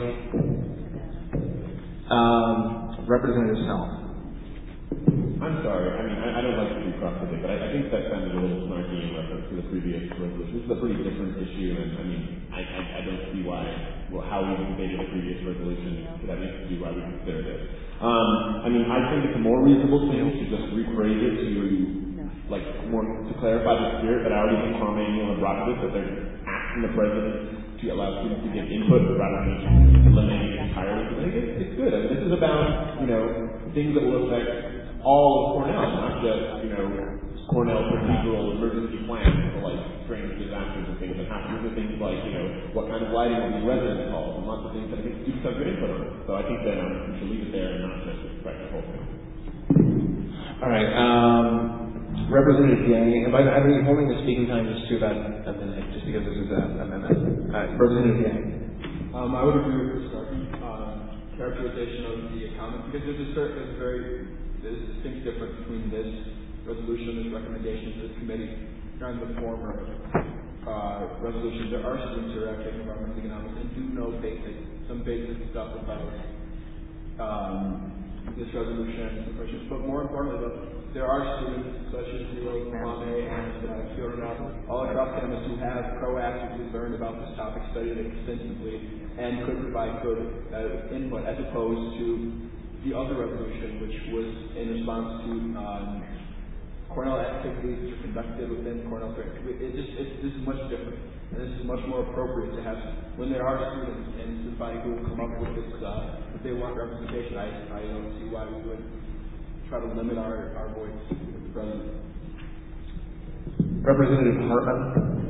Um, Representative Snell. I'm sorry. I mean, I, I don't like to be cross today, but I, I think that sounded a little snarky in reference to the previous resolution. This is a pretty different issue, and I mean, I, I, I don't see why, well, how we debated the previous resolution could have anything to do why we consider this. Um, I mean, I think it's a more reasonable thing to just rephrase it to, like, more to clarify the spirit that I already think Carl Manuel and brought to this, that they're asking the president to allow students to give input rather than just eliminating it entirely. I think it's, it's good. I mean, this is about, you know, things that will affect all of Cornell, not just, you know, Cornell procedural emergency plans for, like, strange disasters and things that happen. These are things like, you know, what kind of lighting will be resident halls and lots of things that I think students have good input on. So I think that um, we should leave it there and not just strike the whole thing. All right. Um, Representative Yang, and by the way, I'm holding the speaking time just to about a minute, just because this is an amendment. Uh, Representative Yang. Um, I would agree with the uh, characterization of the comment because there's a certain, there's very, there's a distinct difference between this resolution, this recommendation to this committee, and the former uh, resolution. There are students who are actually environmental economics and do know basic, some basic stuff about um, this resolution, but more importantly, though, there are students such as Leo, Kwame, and uh, Fiorina all across campus who have proactively learned about this topic, studied it extensively, and could provide good uh, input, as opposed to the other resolution, which was in response to um, Cornell activities that are conducted within Cornell. It just, it's, this is much different, and this is much more appropriate to have when there are students in society who will come up with this, uh, if they want representation. I, I don't see why we would try to limit our, our voice with the president. Representative Hartman.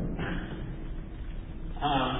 Um,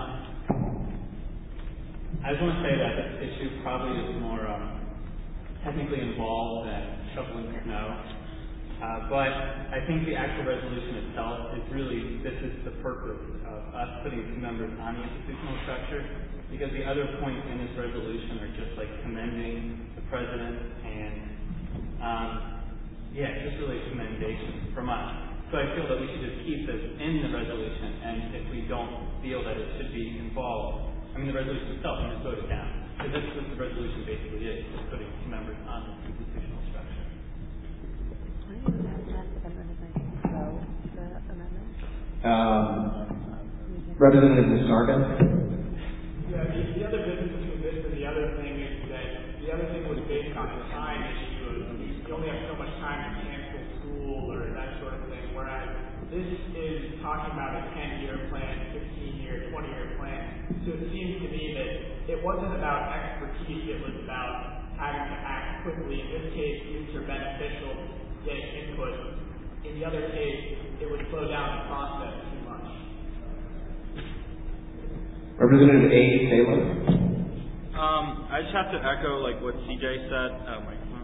I just want to say that this issue probably is more um, technically involved than shoveling snow. Uh, but I think the actual resolution itself is really, this is the purpose of us putting two members on the institutional structure, because the other points in this resolution are just like commending the president and, um, yeah, just really commendations from us. So I feel that we should just keep this in the resolution, and if we don't feel that it should be involved, I mean the resolution itself, and just vote it down. Because that's what the resolution basically is, just putting two members on the institutional structure. Um, Representative Musargan. Yeah, the, the other difference between this and the other thing is that the other thing was based on the time issue of you only have so much time to cancel school or that sort of thing, whereas this is talking about a ten-year plan, fifteen-year, twenty-year plan. So it seems to me that it wasn't about expertise, it was about having to act quickly. In this case, students are beneficial, getting input. In the other case, it would slow down the process too much. Representative A. Taylor. Um, I just have to echo like what C J said. Oh, microphone.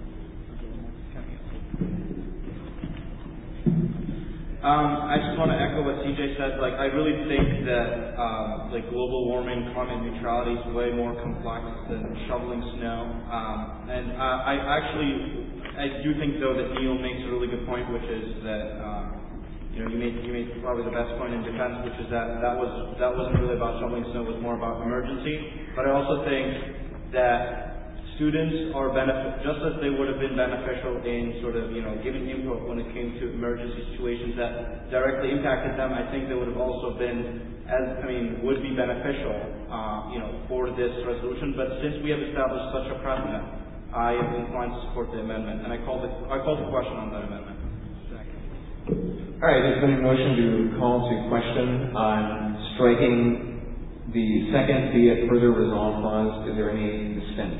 Um, I just want to echo what C J said. Like, I really think that um, like global warming, climate neutrality is way more complex than shoveling snow. Um, and uh, I actually, I do think though that Neil makes a really good point, which is that um, you know you made you made probably the best point in defense, which is that that was that wasn't really about shoveling snow. It was more about emergency. But I also think that students are benefit just as they would have been beneficial in sort of you know giving input when it came to emergency situations that directly impacted them. I think they would have also been as I mean would be beneficial uh, you know for this resolution. But since we have established such a precedent, I am inclined to support the amendment, and I call the I call the question on that amendment. All right, there's been a motion to call to question on striking the second be it further resolved clause. Is there any dissent?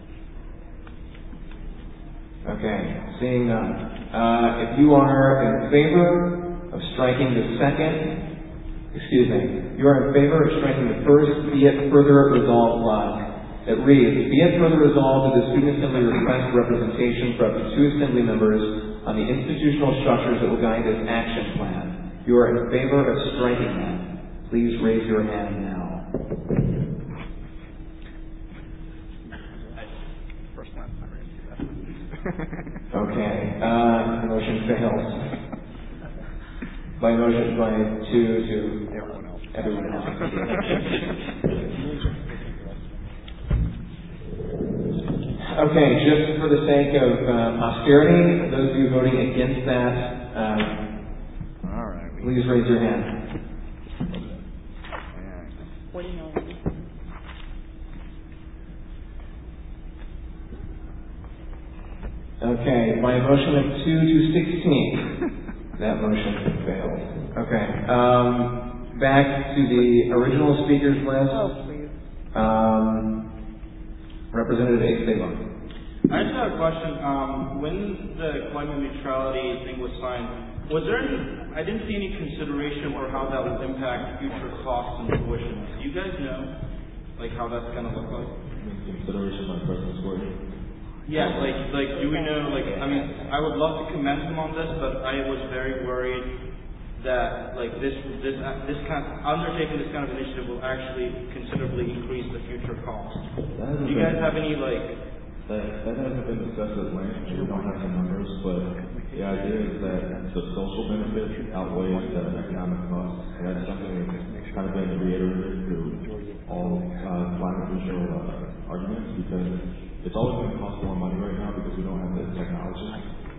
Okay, seeing none. Uh, if you are in favor of striking the second, excuse me, you are in favor of striking the first be it further resolved clause. It reads, be it further resolved that the Student Assembly request representation for up to two Assembly members on the institutional structures that will guide this action plan. You are in favor of striking that. Please raise your hand now. First time I ran through that. Okay, uh, motion fails. By motion by two to everyone else. Everyone else. Okay, just for the sake of uh, posterity, those of you voting against that, uh, all right, please raise your hand. Okay, by a motion of two to sixteen, that motion failed. Okay, um, back to the original speakers list. Oh, please. Um, Representative A. Salem. I just have a question. Um, when the climate neutrality thing was signed, was there any, I didn't see any consideration for how that would impact future costs and tuition. Do you guys know, like, how that's going to look like? Consideration on President Square? Yeah, like, like, do we know, like, I mean, I would love to commend him on this, but I was very worried that, like, this, this, uh, this kind of, undertaking this kind of initiative will actually considerably increase the future costs. Do you guys have any, like, That, that hasn't been discussed at length. We don't have the numbers, but the idea is that the social benefit outweighs the economic cost, and that's something that's kind of been reiterated through all uh, climate neutral uh, arguments, because it's always going to cost more money right now because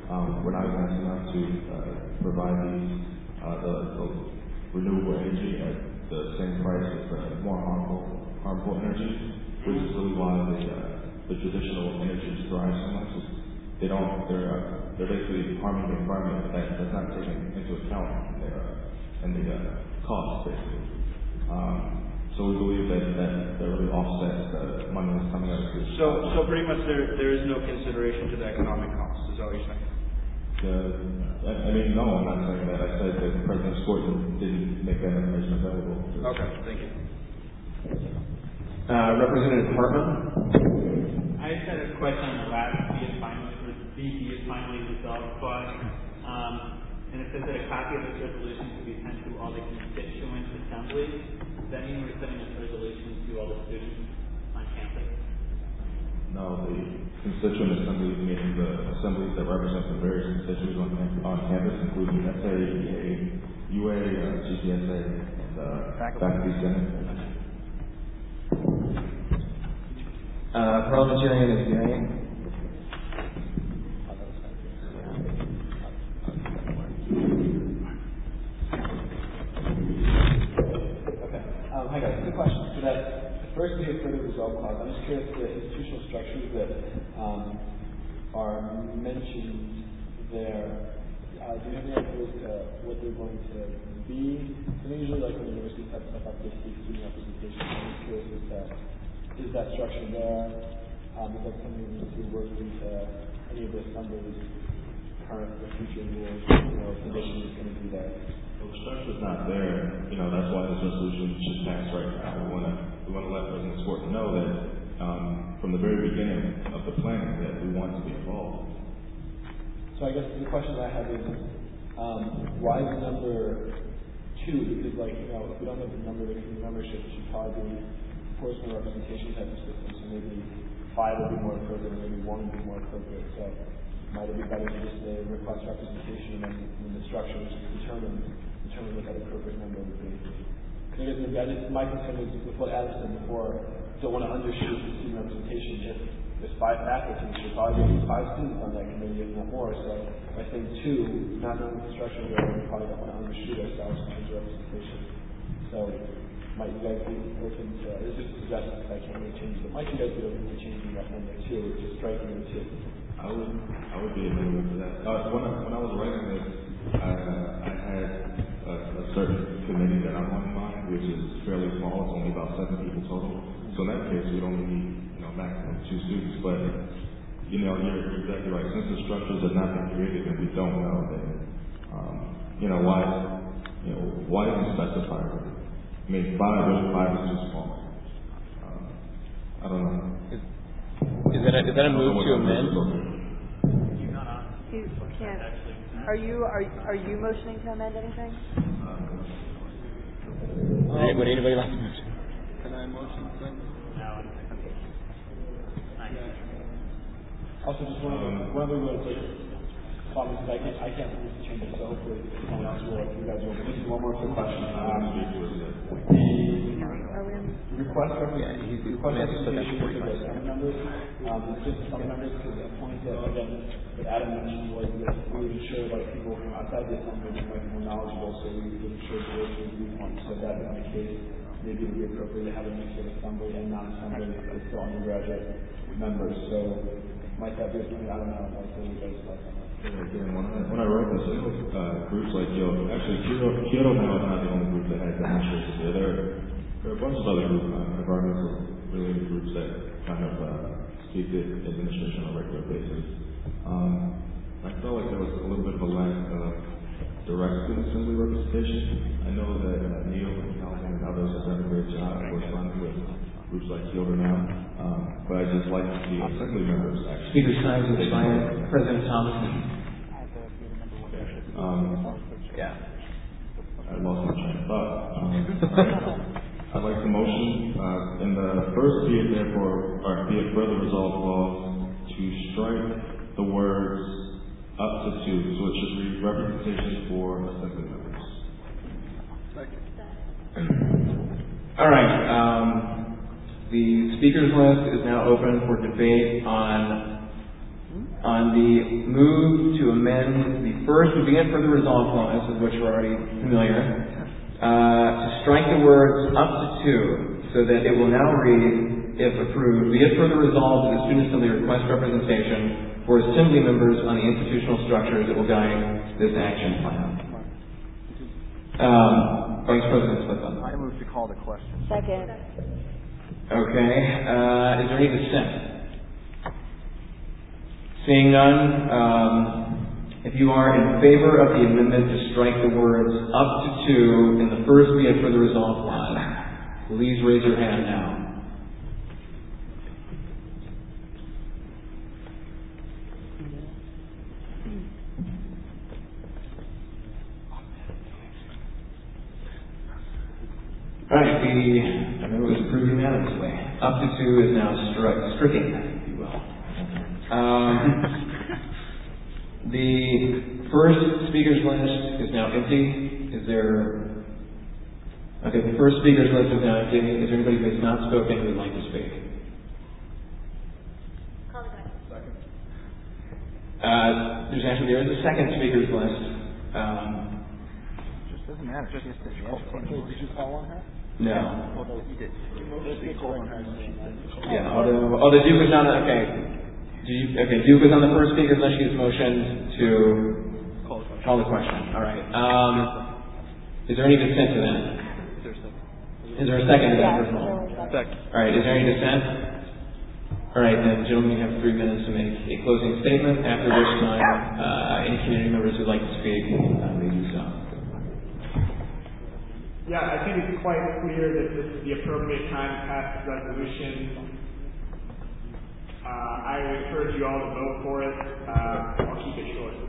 Um, we're not nice enough to uh, provide these, uh, the, the renewable energy at the same price as the more harmful harmful energy, which is really why the uh, the traditional energies thrive so much. Is they don't they're uh, they're basically harming the environment that that's not taken into account in their uh, in the uh, cost basically. Um, so we believe that that, that really offsets the money that's coming out of this. So so pretty much there there is no consideration to the economic cost. Is that what you're saying? Uh, I, I mean, no, I'm not saying that. I said that President Sporton didn't make that information available. Okay, thank you. Uh, Representative Hartman. I just had a question on the last be it finally, or B be it finally resolved clause. Um, and it says that a copy of this resolution to be sent to all the constituent assemblies. Does that mean we're sending this resolution to all the students on campus? No, the constituent assemblies, meaning the assemblies that represent the various constituents on, on campus, including S A, E A, U A, uh, G C S A, and uh, Faculty Senate. Uh, Parliamentarian is hearing. Okay. Um, hi guys, good question. So that first be a further resolve clause. I'm just curious the institutional structures that um, are mentioned there. Uh, do you have any ideas uh, what they're going to be? So usually, like when the university sets stuff up, they seek student representation. I'm just curious if that is that structure there. Um, is that something that needs to be worked into any of the assemblies' current or future rules or conditions is going to be there? Well, the structure's not there. You know, that's why this resolution should pass right now. We want to we want to let President Sporton know that um, from the very beginning of the planning that we want to be involved. So I guess the question that I have is, um, why is number two? Because, like, you know, if we don't have the number of the community membership, it should probably be proportional representation type of system. So maybe five would be more appropriate, and maybe one would be more appropriate. So might it be better to just say request representation, and then when the structure is determined, determine what that appropriate number would be? Because I guess my concern is with what Adam said before, don't want to undershoot the student representation. If there's five faculty, we should probably get five students on that committee, if not more. So I think two, not knowing the structure there, we probably don't want to undershoot ourselves in terms of representation. So might you guys be open to, this is a suggestion because I can't really change it, but might you guys be open to changing that number two, just striking the two? I would, I would be amenable to that. Uh, when, I, when I was writing this, I, uh, I had a, a certain committee that I'm on in mind, which is fairly small. It's only about seven people total. So in that case, we'd only need, you know, maximum two students. But, you know, you're, you're exactly right. Since the structures have not been created and we don't know, then, um, you know, why, you know, why do we specify it? I mean, five, really five is too small. Um, I don't know. Is, is that a, is that a move to amend? You can't. Are you are are you motioning to amend anything? Um, Would anybody like to motion? Can I motion to amend? Also, just one other, one other real quick comment, because I can't, I can't move to change it, so hopefully someone else will, you guys will. Just one more quick question. Um, the request representation, request representation for the Senate members, um, it's just some members, because the point that, again, that Adam mentioned was that we would ensure like people from outside the assembly might be more knowledgeable, so we would ensure diversity of viewpoints. So if that being the case, maybe it would be appropriate to have a mix of assembly and non-assembly, but still undergraduate members. So might that be something, I don't know, like what you guys like on that? Again, when I, when I wrote this, it was uh, groups like Kyoto. Actually, Kyoto, Kyoto now is not the only group that has demonstrations there. There are, there are a bunch of other groups, uh, environmental related groups that kind of uh, speak to administration on a regular basis. Um, I felt like there was a little bit of a lack of direct student assembly representation. I know that uh, Neil and Calvin and others have done a great job corresponding with groups like Kyoto now, um, but I just like to see assembly members actually. Speaker's time is expired. President Thomas. Um, yeah. I lost my train of thought. Um, I'd like to motion uh, in the first be it therefore, or be it further resolved clause to strike the words up to two, so it should read representation for assembly members. All right. Um, The speakers list is now open for debate on On the move to amend the first, we begin further resolve clause, with which we're already familiar, uh, to strike the words up to two, so that it will now read, if approved, be it further resolved that the Student Assembly request representation for assembly members on the institutional structures that will guide this action plan. Um, Vice President Slifka. I move to call the question. Second. Okay. Uh, is there any dissent? Seeing none, um, if you are in favor of the amendment to strike the words up to two in the first be it further resolved clause, please raise your hand now. All right, the amendment was approved unanimously. Up to two is now stri- stricken, if you will. Um, the first speakers list is now empty. Is there... Okay, the first speakers list is now empty. Is there anybody who has not spoken who would like to speak? Call the question. Second. Uh, there's actually, there is a second speakers list. Um, Just doesn't matter. Just, just, just call the question. Did you call on her? no. Although you did. You mostly call on her. Yeah, although, although Duke was not, okay. Do you, okay, Duke was on the first speaker's list. She has motioned to Call the question. call the question. All right. Um, is there any dissent to that? Is there a second? Is there a second to that? Yeah, First of all? Second. All right. Is there any dissent? All right, then, gentlemen, you have three minutes to make a closing statement. After which time, uh, any community members who'd like to speak, uh, may do so. Yeah, I think it's quite clear that this is the appropriate time to pass this resolution. Uh, I would encourage you all to vote for it. Uh, I'll keep it short.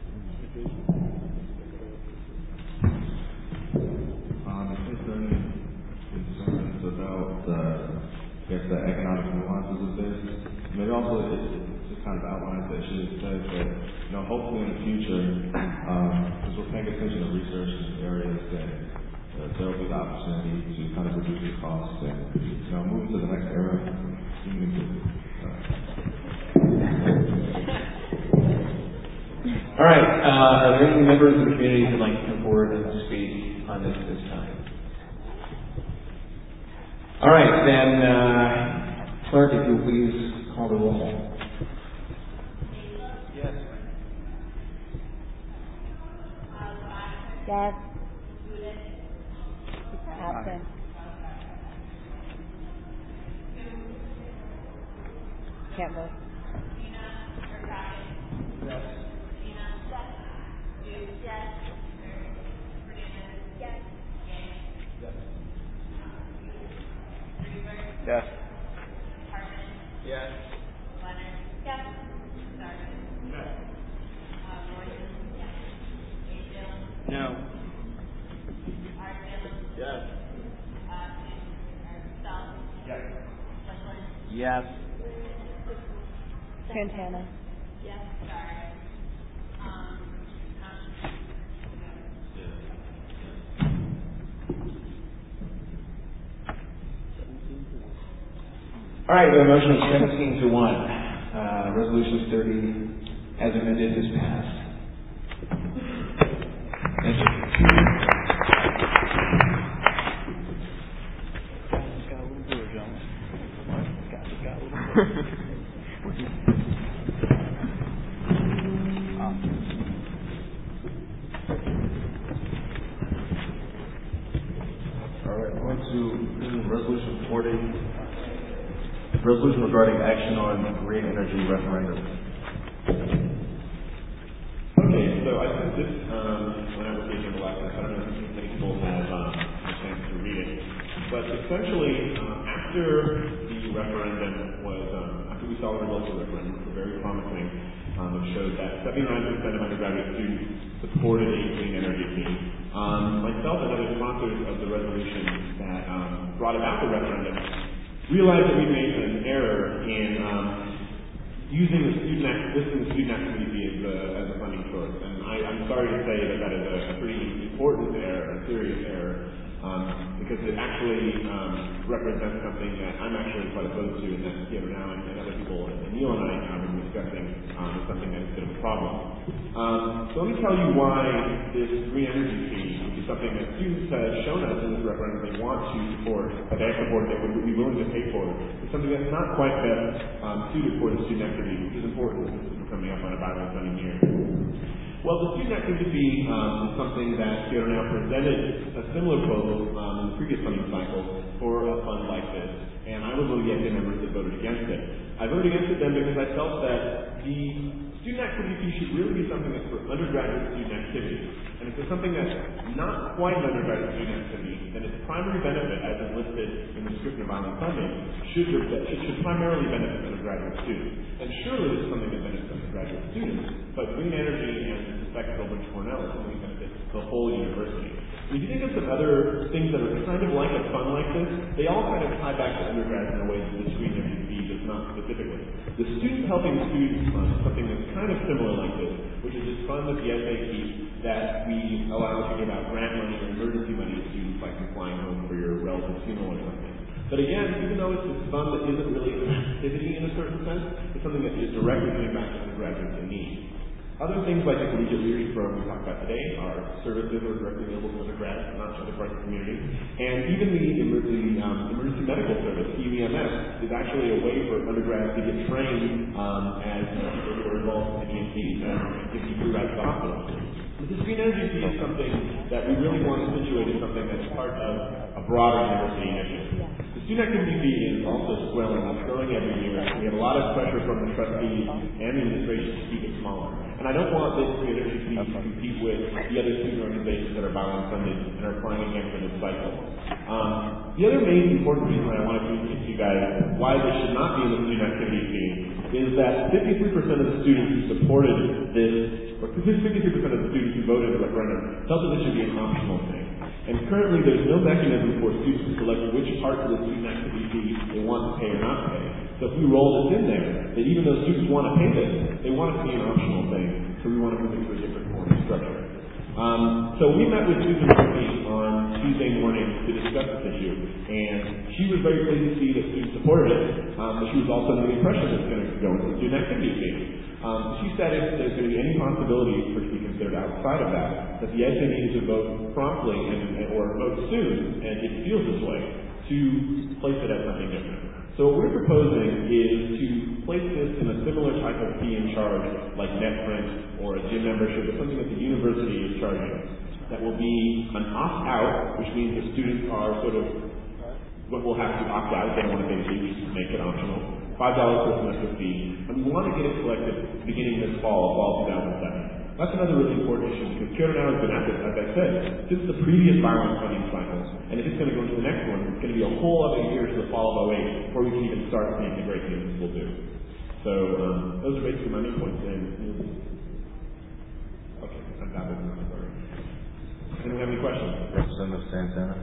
Um, is there any concerns about the, I guess, the economic nuances of this? Maybe also it, it just kind of outlines the issue. It says that, you know, hopefully in the future, because um, we're paying attention to research in areas that uh, there will be the opportunity to kind of reduce the costs and, you know, move to the next era. All right. Uh, are there any members of the community who'd like to come forward and speak on this this time? All right, then, uh, clerk, if you'll please call the roll. Yes. Yes. Absent. Can't vote. Yes. Yes. No. Yes. Yes. Santana. All right, we have a motion of seventeen to one. Uh, resolution thirty, as amended, is passed. Thank you. All right, going to resolution forty. Resolution regarding action on green energy referendum. Okay, so I think this, um, when I was reading the last time, I don't know if many people have um, a chance to read it, but essentially, um, after the referendum was, um, after we saw the results of the referendum, which were very promising, um, it showed that seventy-nine percent of undergraduate students supported a clean energy team. Um, myself and other sponsors of the resolution that um, brought about the referendum realized that we made an error in um, using the student act, listing the student activity as a, as a funding source. And I, I'm sorry to say that that is a, a pretty important error, a serious error, um, because it actually um, represents something that I'm actually quite opposed to, and that you know, now and, and other people, and Neil and I, um, discussing um, is something that's a bit of a problem. Um, so let me tell you why this green energy fee, which is something that students have shown us in this referendum they want to support, that they support, that would be willing to pay for, is something that's not quite best um, suited for the student activity, which is important since we're coming up on a Bible study year. Well, the student activity fee um, is something that Kyoto Now presented a similar proposal um, in the previous funding cycle for a fund like this, and I was one of the I F A members that voted against it. I voted against it then because I felt that the student activity fee should really be something that's for undergraduate student activity. And if it's something that's not quite an undergraduate student activity, then its primary benefit, as is listed in the description of island funding, should, it should primarily benefit undergraduate students. And surely this is something that benefits undergraduate students, but green energy and the effect of Open Cornell is something that benefits the whole university. If you think of some other things that are kind of like a fund like this, they all kind of tie back to undergrads in a way that this green energy fee does not specifically. The Student Helping Students Fund is something that's kind of similar like this, which is this fund that the S A keeps that we allow to give out grant money or emergency money to students like you're flying home for your relative's funeral or something. But again, even though it's this fund that isn't really an activity in a certain sense, it's something that is directly giving back to undergraduates in need. Other things like the Collegiate Leaders Program we talked about today are services that are directly available to undergrads, not to other parts of the community. And even the, the um, emergency medical service, E U M S, is actually a way for undergrads to get trained um, as people who are involved in E M Ts and give people rides to the hospital. But this green energy fee is something that we really want to situate as something that's part of a broader university initiative. The student activity fee is also swelling. It's growing every year. We have a lot of pressure from the trustees and the administration to keep it smaller. And I don't want this green energy fee to compete with the other student organizations that are Biland funded and are applying again for this cycle. Um, the other main important reason that I want to communicate to you guys why this should not be in the student activity fee is that fifty-three percent of the students who supported this, or fifty-three percent of the students who voted in the referendum felt that this should be an optional thing. And currently there's no mechanism for students to select which parts of the student activity fee they want to pay or not pay. So if we roll this in there, that even though students want to pay this, they want it to be an optional thing. So we want to move it to a different form of structure. Um, so we met with Susan Murphy on Tuesday morning to discuss this issue, and she was very pleased to see that students supported it, um, but she was also under the impression that it's going to go into the student activity fee. Um, she said if there's going to be any possibility for it to be considered outside of that, that the S A needs to vote promptly and, or vote soon, and it feels this way, to place it as something different. So what we're proposing is to place this in a similar type of fee and charge, like NetPrint or a gym membership, or something that the university is charging. That will be an opt-out, which means the students are sort of what will have to opt out if they don't want to pay the fee, just make it optional. five dollars per semester fee. And we want to get it collected beginning this fall, fall two thousand seven. That's another really important issue because Kyoto Now has been at this, as I said, since the previous Biland funding cycles. And if it's going to go into the next one, it's going to be a whole other year to the fall of oh eight before we can even start seeing the great things we'll do. So um, those are basically my main points. And okay, I'm done with this. Sorry. Anyone have any questions? Representative Santana.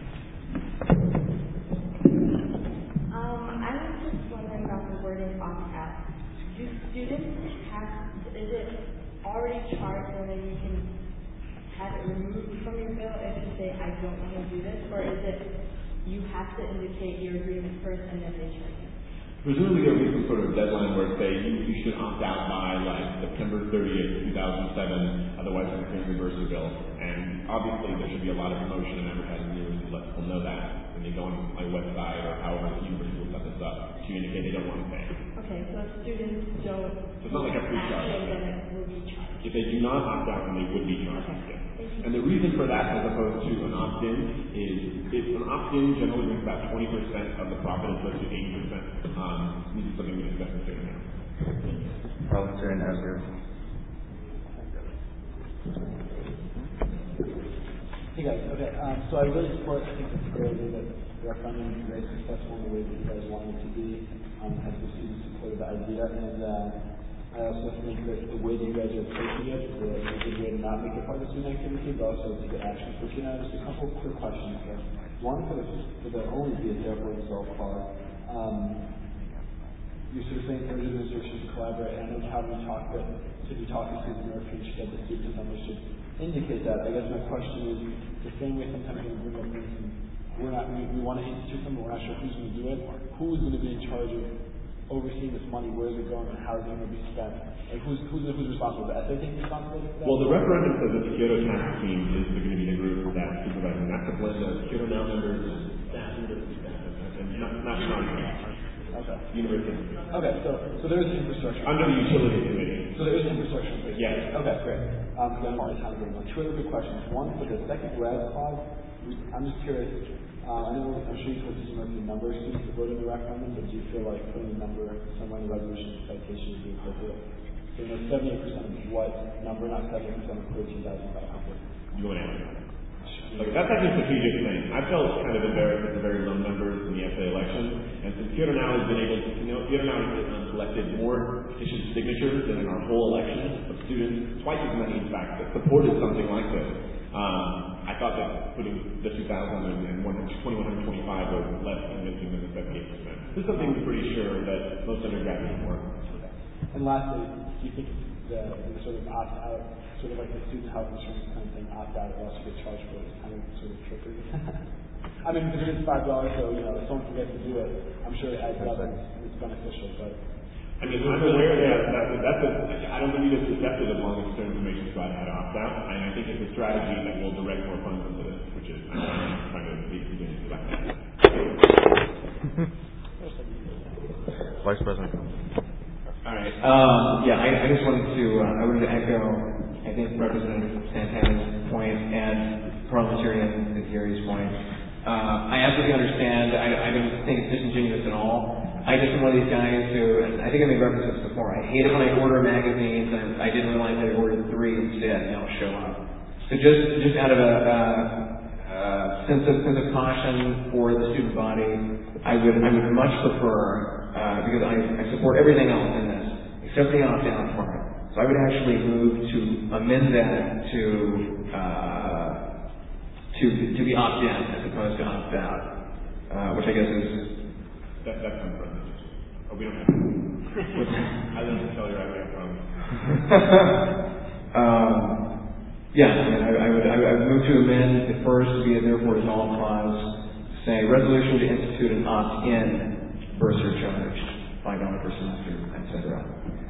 Um, I was just wondering about the wording opt out. Do students have, is it already charged and then you can have it removed from your bill if you say, I don't want to do this? Or is it you have to indicate your agreement first and then they charge you? Presumably there will be some sort of deadline where say you, you should opt out by like September thirtieth, two thousand seven, otherwise it's going to reverse your bill. And obviously there should be a lot of promotion and advertising to let people know that when they go on my website or however the university will set this up to indicate they don't want to pay. Okay, so if students don't So it's not like a free charge. then it will be charged. If they do not opt out, then they would be charged. Okay. Yeah. And the reason for that as opposed to an opt-in is if an opt-in generally brings about twenty percent of the profit as opposed to eighty percent. Um, this is something we discussed in right now. Parliamentarian Asger. Hey guys, okay, um, so I really support, I think it's a great idea that our funding is very successful in the way that you guys want it to be, um, as the students supported the idea, and uh, I also think that the way that you guys are approaching it is a good way to not make it part of the student activity, but also to get action for students. Just a couple of quick questions here. One for the, for the only B S F result part. Um, you're sort of saying urge administration to collaborate. I know Calvin talked that to be talking to the American she said the student numbers should indicate that. I guess my question is the same way sometimes when we bring up things and we're not we, we want to institute them but we're not sure who's going to do it. Who is going to be in charge of overseeing this money? Where is it going, and how is it going to be spent? Like, who's who's who's responsible? Is the S A taking responsibility for that? Well, the referendum says that the Kyoto task team is going to be the group that's supervising. That's a blend of Kyoto Now members and staff, university staff, and not not non Okay. University. Okay, so so there is infrastructure under the utility committee. So there is infrastructure in place. Yes. Okay, great. Um, then my time is going. Two other good questions. One, for the second res clause, I'm just curious. Uh, I know I'm sure you told us the number of students to vote in the referendum, but do you feel like putting the number somewhere in the resolution citation would be appropriate? So you know, seventy-eight percent of what number, not seventy percent of thirteen thousand five hundred. You want to answer? Like, that's actually a strategic thing. I felt kind of embarrassed at the very low numbers in the S A election, and since Kyoto Now has been able to, you know, Kyoto Now has um, collected more petition signatures than in our whole election of students, twice as many, in fact, that supported something like this. Um, I thought that putting the two thousand and twenty-one twenty-five was less convincing than the seventy-eight percent. This is something we're pretty sure that most undergraduates work. Okay. And lastly, do you think the, the sort of opt out, sort of like the student health insurance kind of thing, opt out or else you get charged for it, is kind of sort of trickery? I mean, because it is five dollars, so you know, if someone forgets to do it, I'm sure it adds up and it's beneficial. But I mean, I'm aware that, that that's a, I don't believe it's deceptive as long as certain information provided how to opt out, and I think it's a strategy that will direct more funds into this, which is I'm trying to be beginning to like that. Vice President. All right. Um, yeah, I, I just wanted to uh, I wanted to echo I think Representative Santana's point and Parliamentarian Gary's point. Uh, I absolutely understand. I, I don't think it's disingenuous at all. I just am one of these guys who, and I think I made reference to this before, I hate it when I order magazines and I didn't realize I ordered three instead and they don't show up. So just just out of a uh, uh, sense of sense of caution for the student body, I would I would much prefer, uh, because I, I support everything else in this, except the opt-out part. So I would actually move to amend that to uh, to to be opt-in as opposed to opt-out, uh, which I guess is that, that's unprecedented. Oh, we don't have to. I didn't tell you right where I'm from. um, yeah, I, mean, I, I would I would move to amend the first to be a therefore resolved clause, say resolution to institute an opt-in burst surcharge, five dollars per semester, et cetera.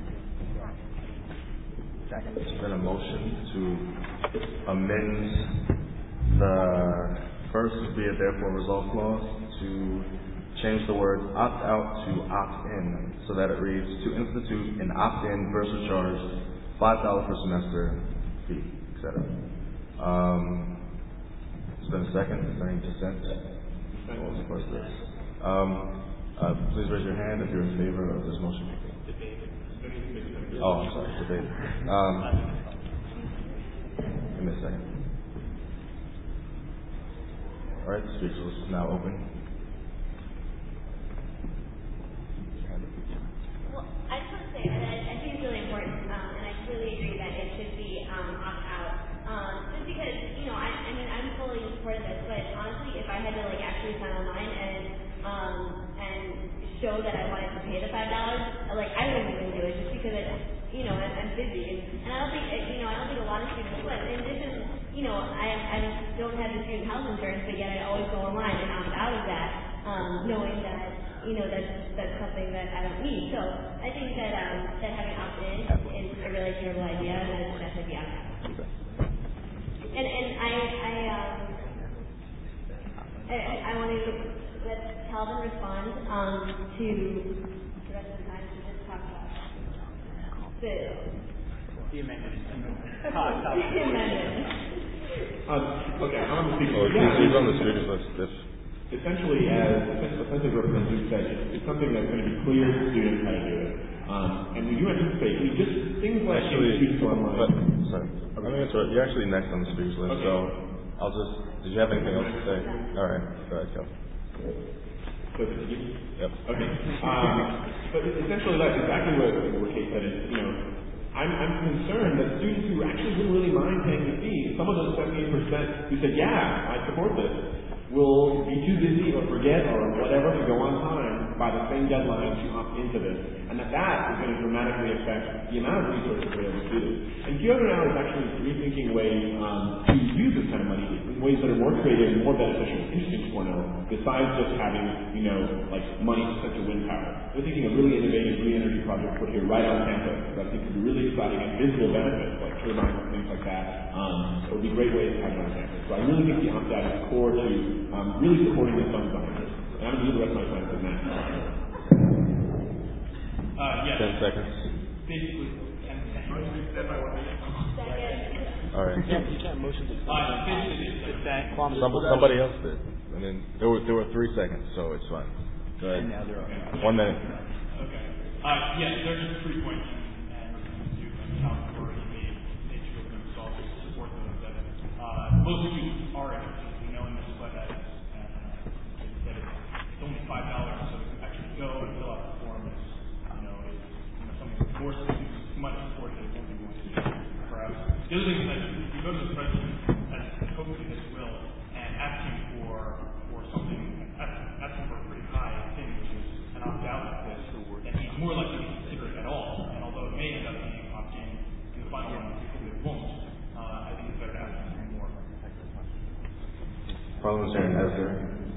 There's been a motion to amend the first to be a therefore resolved clause to change the word opt out to opt in so that it reads to institute an opt in versus charge five dollars per semester fee, et cetera. Um, it's been a second. Is there any dissent? What was the first this? Um, uh, please raise your hand if you're in favor of this motion. Oh, I'm sorry, debate. Um, give me a second. All right, the speech list is now open. Well, I just want to say that I, I think it's really important, um, and I completely agree that it should be um, opt out. Um, just because, you know, I, I mean, I'm fully in support of this, but honestly, if I had to like actually sign online and um, and show that I wanted to pay the five dollars, like I wouldn't even do it just because I, you know, I'm, I'm busy, and, and I don't think, you know, I don't think a lot of students would. In addition, you know, I I don't have the student health insurance, but yet I always go online and opt out of that, um, knowing that, you know, that's that's something that I don't need. So I think that um, that having opt-in is a really terrible idea, and that should be opt-out. And and I I um I, I want to let Calvin respond um, to the rest of the time to just talk about the the amendment. the amendment. Uh, okay, I'm on the speaker. Oh, Yeah, he's on the speakers list. If essentially, as essentially Representative Duke said, it's something that's going to be clear to students how to do it. Um, and we do anticipate, we just things like actually, students online. But, sorry, I think that's right. You're actually next on the speakers list, okay. so I'll just. Did you have anything else to say? All right, go ahead, Kel. So, yep. Okay. Um, but essentially, that's exactly what what Kate said. Is you know. I'm, I'm concerned that students who actually wouldn't really mind paying the fee, some of those seventy-eight percent who said, yeah, I support this, will be too busy or forget or whatever to go on time by the same deadline to opt into this, and that that is going to dramatically affect the amount of resources available to students. And Kyoto now is actually rethinking ways um, to use this kind of money in ways that are more creative, more beneficial, interesting to Cornell, besides just having, you know, like money to such a wind power. They're thinking of really innovative green energy projects put here right on campus that I think could be really exciting and visible benefits like turbines and things like that. Um, it would be great ways to have it on campus. So I really think the opt-out is core to um, really supporting the funds behind this. And I'm going to do the rest of my time for that. Uh, yes. Ten seconds. Basically, ten seconds. All right. Uh, basically, it's that. Somebody, somebody else did. And then there were there were three seconds, so it's fine. Go ahead. One minute. Okay. Uh, yeah, there are just three points, and you account for the nature of them, so I'll just support those. That uh, most students are interested. We know in this web that it's, uh, that it's only five dollars, so to actually go and fill out the form is, you know, is you know, something that more students might support than what we want to do, perhaps. The other thing is that if you go to the president, as hopefully this will, and ask him for for something, ask, ask him for a pretty high thing, which is an opt-out like this, then he's more likely to consider it at all. And although it may end up being opt-in in the final one, hopefully it won't. Uh, I think it's better to ask him for more. Parliamentarian Hester.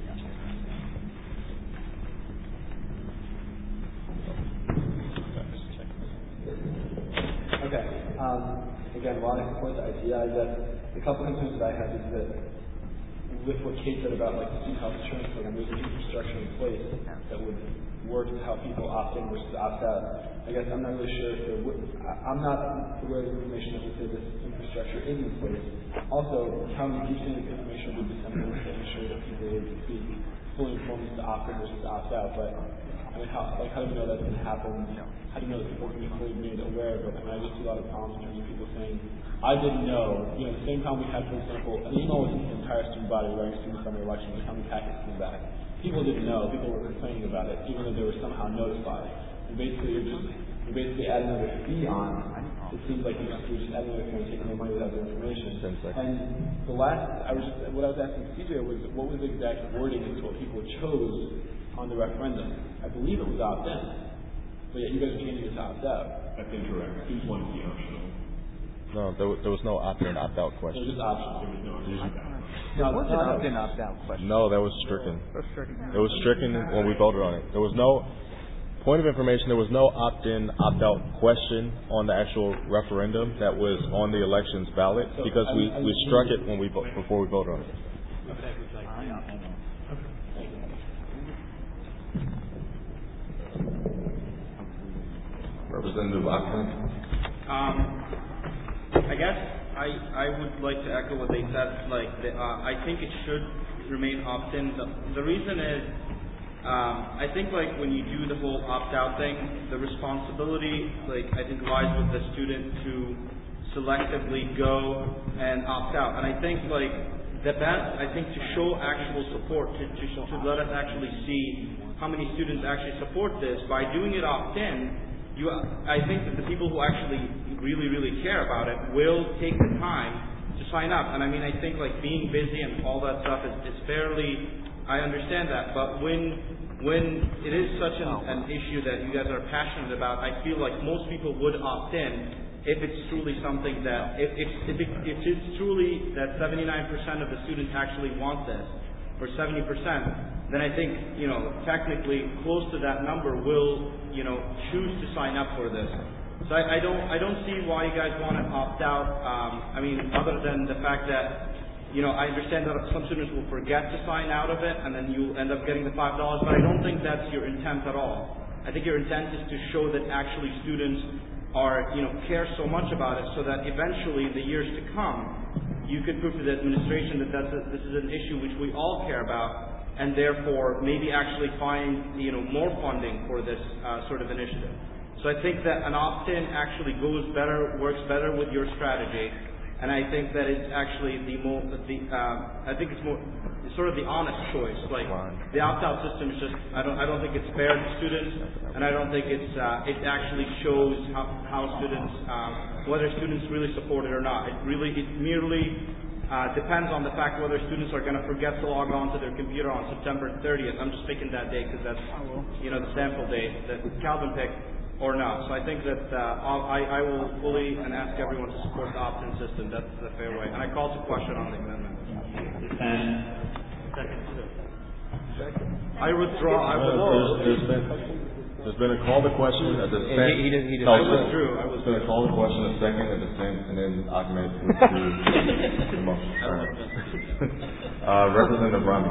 Okay. Um, again, while I support the idea, I guess the couple concerns that I have is that with what Kate said about like the student health insurance program, there's an infrastructure in place that would work to how people opt in versus opt out. I guess I'm not really sure if there would. I'm not aware of information that would say this infrastructure is in place. Also, how many pieces of information would be disseminated to ensure that people would be fully informed as to opt in versus opt out? But I mean, how like how do we know that's going to happen? How do you know that people are going to be fully made aware of it? I mean, I just see a lot of problems in terms of people saying, I didn't know. You know, the same time we had, for example, an email with the entire student body regarding student summer elections and how many packets came back. People didn't know. People were complaining about it, even though they were somehow notified. And basically, you're just you're basically adding another fee on. It seems like you're just, you're just adding another fee and taking more money without the information. And the last, I was just, what I was asking C J was, what was the exact wording as to what people chose on the referendum? I believe it was opt-in. But yet you guys are changing it to opt-out. That's incorrect. Choose one to be optional. No, there, was- there was no opt-in, opt-out question. It was just optional. There was no opt-out. There was an opt-in, opt-out question. No, that was stricken. That's stricken. It was stricken when we voted on it. There was no, point of information, there was no opt-in, opt-out question on the actual referendum that was on the elections ballot because we, we struck it when we vo- before we voted on it. Representative Ackman. Um, I guess I I would like to echo what they said. Like, the, uh, I think it should remain opt-in. The, the reason is, um, I think like when you do the whole opt-out thing, the responsibility, like I think, lies with the student to selectively go and opt out. And I think like the best, I think, to show actual support, to to, to let us actually see how many students actually support this by doing it opt-in. You, I think that the people who actually really, really care about it will take the time to sign up. And I mean, I think like being busy and all that stuff is, is fairly, I understand that. But when when it is such an, an issue that you guys are passionate about, I feel like most people would opt in if it's truly something that, if, if, if, it, if it's truly that seventy-nine percent of the students actually want this, or seventy percent, then I think, you know, technically close to that number will, you know, choose to sign up for this. So I, I don't, I don't see why you guys want to opt out. Um, I mean, other than the fact that, you know, I understand that some students will forget to sign out of it, and then you end up getting the five dollars. But I don't think that's your intent at all. I think your intent is to show that actually students are, you know, care so much about it, so that eventually in the years to come, you could prove to the administration that that's a, this is an issue which we all care about, and therefore maybe actually find, you know, more funding for this uh, sort of initiative. So I think that an opt-in actually goes better, works better with your strategy, and I think that it's actually the more, the uh, I think it's more, it's sort of the honest choice. Like the opt-out system is just, I don't, I don't think it's fair to students, and I don't think it's, uh, it actually shows how, how students, um, whether students really support it or not. It really, it merely uh, depends on the fact whether students are going to forget to log on to their computer on September thirtieth. I'm just picking that date because that's, you know, the sample date that Calvin picked, or not. So I think that uh, I, I will fully and ask everyone to support the opt-in system. That's the fair way. And I call to question on the amendment. And second. Second. I withdraw. I withdraw. There's, there's been there's been a call to question at the same. He, he did. He did. Oh, I withdrew. I There's been a call to question, a second, at the same, and then Ahmed withdrew the motion. All right. Uh, Representative Rami.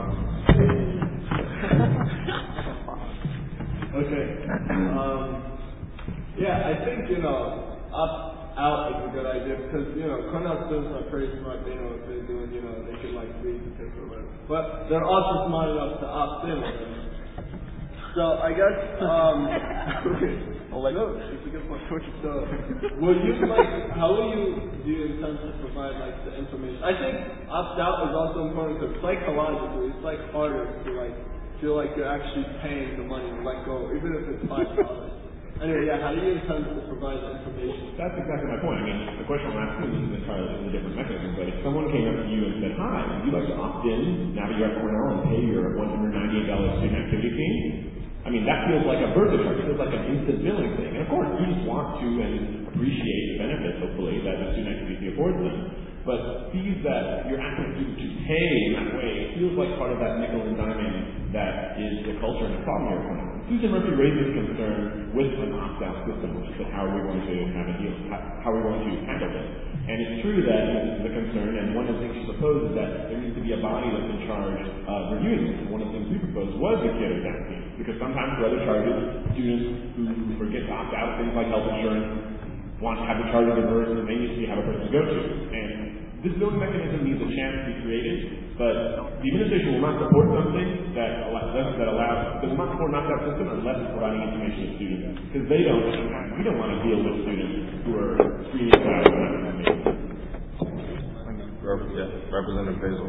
Okay. Um, yeah, I think, you know, opt out is a good idea because, you know, Cornell students are pretty smart. They know what they're doing. You know, they can, like, read the paper or whatever. But they're also smart enough to opt in. So I guess, um, oh, like, no, it's a good point. So, will you, like, how will you do you intend to provide, like, the information? I think opt out is also important because psychologically, it's, like, harder to, like, feel like you're actually paying the money to let go, even if it's five dollars. Anyway, yeah, how do you intend to provide the information? That's exactly my point. I mean, the question I'm asking is entirely a different mechanism, but if someone came up to you and said, hi, would you like to opt in, now that you're at Cornell, and pay your one hundred ninety-eight dollars student activity fee? I mean, that feels like a burden charge. It feels like an instant billing thing. And of course, students want to and appreciate the benefits, hopefully, that the student activity fee affords them. But fees that you're asking students to pay in that way, it feels like part of that nickel and diming that is the culture and the problem here at Cornell. Susan Murphy raised this concern with an opt-out system, which is how are we going to have a deal, how, how are we going to handle this? And it's true that this is a concern, and one of the things she proposed is that there needs to be a body that's in charge of reviewing this. One of the things we proposed was the Cato Down fee, because sometimes for other charges, students who forget to opt out, things like health insurance, want to have the charges reversed, and they need to have a person to go to. And this billing mechanism needs a chance to be created, but the administration will not support something that allows, that allows, they will not support an opt-out system unless it's providing information to students, because they don't, we don't want to deal with students who are screening out information. Yeah, Representative Basil.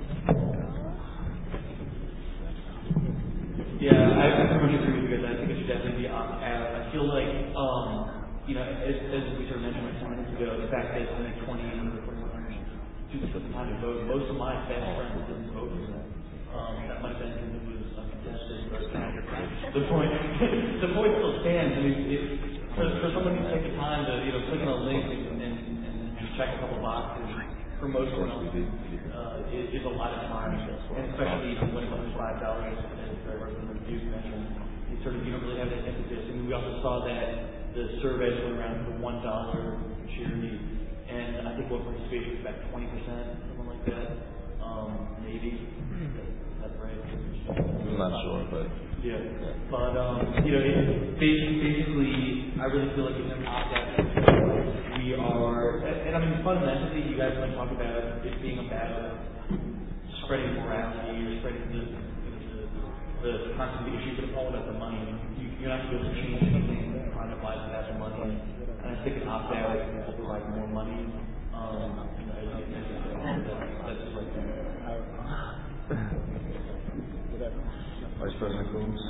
Yeah, I, I pretty much agree with you guys. I think it should definitely be opt-out. I feel like, um, you know, as, as we sort of mentioned like ten minutes ago, the fact that it's only twenty students took the time to vote. Most of my family friends didn't vote for that. Um, that might have been because it was uncontested. The point, the point still stands. I mean, if, for, for someone to take the time to, you know, click on a link and, and, and just check a couple boxes, for most of them, uh, is, is a lot of time, and especially even when it comes to five dollars, as Representative Duke mentioned, it sort of you don't really have that emphasis. I mean, we also saw that the surveys went around for one dollar charity. And I think what participation was about twenty percent, something like that. Um, maybe. That's right. I'm not sure, but yeah. But um, you know, it, basically, I really feel like it's an opt-out. We are, and, and I mean, fundamentally, you guys want to talk about it being about spreading morality or spreading the the, the concept of the issue, but it's all about the money. You, you're not going to be able to change anything in private lives without the money. And I think an opt-out will provide more money. Um, you know, I think that, that's just like that. Vice President Coombs.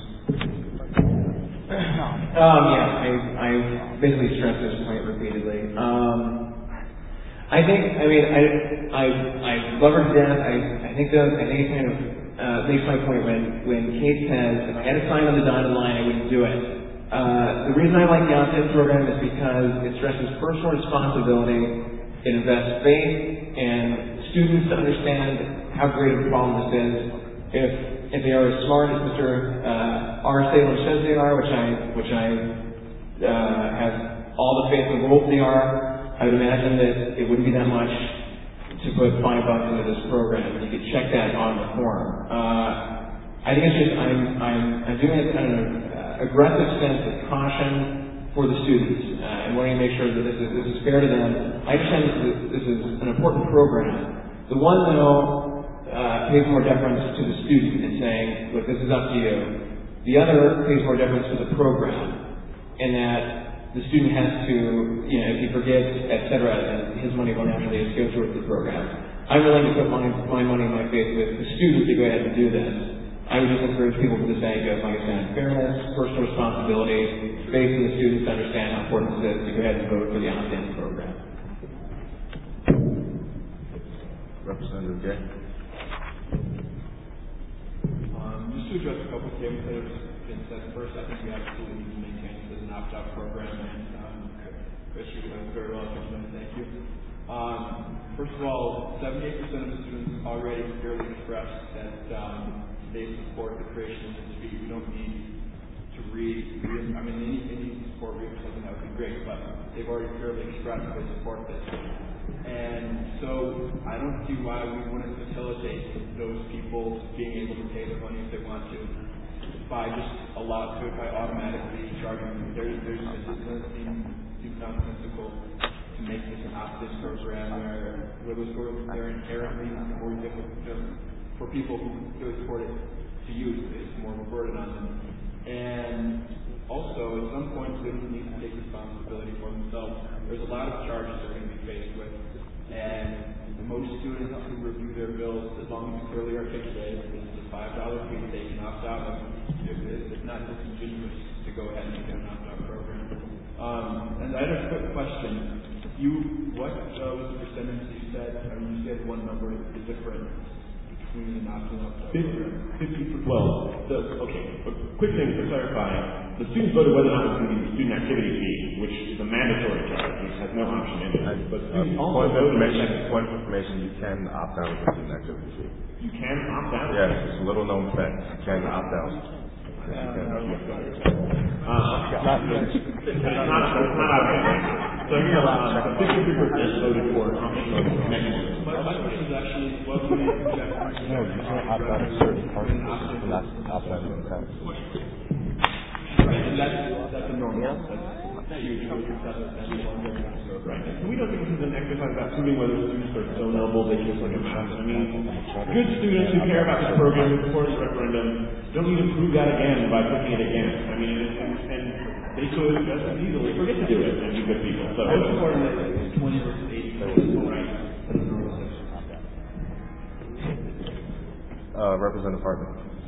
Um, yeah, I, I basically stressed this point repeatedly. Um, I think, I mean, I, I, I love her to death. I, I think that, I think it kind of uh, makes my point when, when Kate says, if I had to sign on the dotted line, I wouldn't do it. Uh, the reason I like the opt-in program is because it stresses personal responsibility, it invests faith, and students understand how great of a problem this is. If if they are as smart as Mister Uh, R. Salem says they are, which I which I uh, have all the faith in the world they are, I would imagine that it wouldn't be that much to put five bucks into this program. You could check that on the form. Uh, I think it's just I'm I'm I'm doing it kind of. aggressive sense of caution for the students uh, and wanting to make sure that this is, this is fair to them. I understand this is, this is an important program. The one, though, uh, pays more deference to the student and saying, look, this is up to you. The other pays more deference to the program in that the student has to, you know, if he forgets, et cetera, then his money will naturally just go towards the program. I'm willing to put my, my money in my faith with the student to go ahead and do this. I would just encourage people for the sake of, like I said, fairness, personal responsibility, faith in the students to understand how important it is to go ahead and vote for the opt-in program. Representative Gay. Um, just to address a couple of statements that have been said. First, I think we absolutely need to maintain this as an opt-out program, and um, Chris, you're doing very well, thank you. Um, first of all, seventy-eight percent of the students already clearly expressed that um, they support the creation of this fee. We don't need to read, read I mean, any, any support read for something that would be great, but they've already clearly expressed they support this. And so I don't see why we wouldn't facilitate those people being able to pay the money if they want to by just allow to it by automatically charging them. There's, there's, it doesn't seem too nonsensical to make this an opt-in program where, where those programs are inherently more difficult to, for people who really support it to use. It's more of a burden on them. And also, at some point, students need to take responsibility for themselves. There's a lot of charges they're going to be faced with. And most students who review their bills, as long as it's clearly articulated, this is a five dollar fee, they can opt out of it. It's not disingenuous to go ahead and get an opt-out program. Um, and I had a quick question. You, what uh, was the percentage you said? I mean, you said one number, the difference between an opt-in and opt-out program. fifty percent. Well, the, okay, a quick thing to clarify. The students voted whether or not it was going to be the student activity fee, which is a mandatory charge, which has no option in it. But students uh, also point voted. Information, point of information, you can opt out of the student activity fee. You can opt out? Yes, it's a little known fact. You can opt out. Uh, it's not, it's not, it's not obvious. So you know, uh, fifty-three percent voted for mechanism. My question is actually, what would you project? No, you can't opt out of certain parts, and that's opt out of the account. Right, and that's, that's a normal. That's huge. Right. And we don't think this is an exercise about proving whether students are so noble they just like a mouse. I mean, good students who care about this program, who support this referendum, don't need to prove that again by putting it against. I mean, and, and they could just as easily forget to do it and be good people. So most important is twenty versus eighty. Right. Uh, Representative Hartman.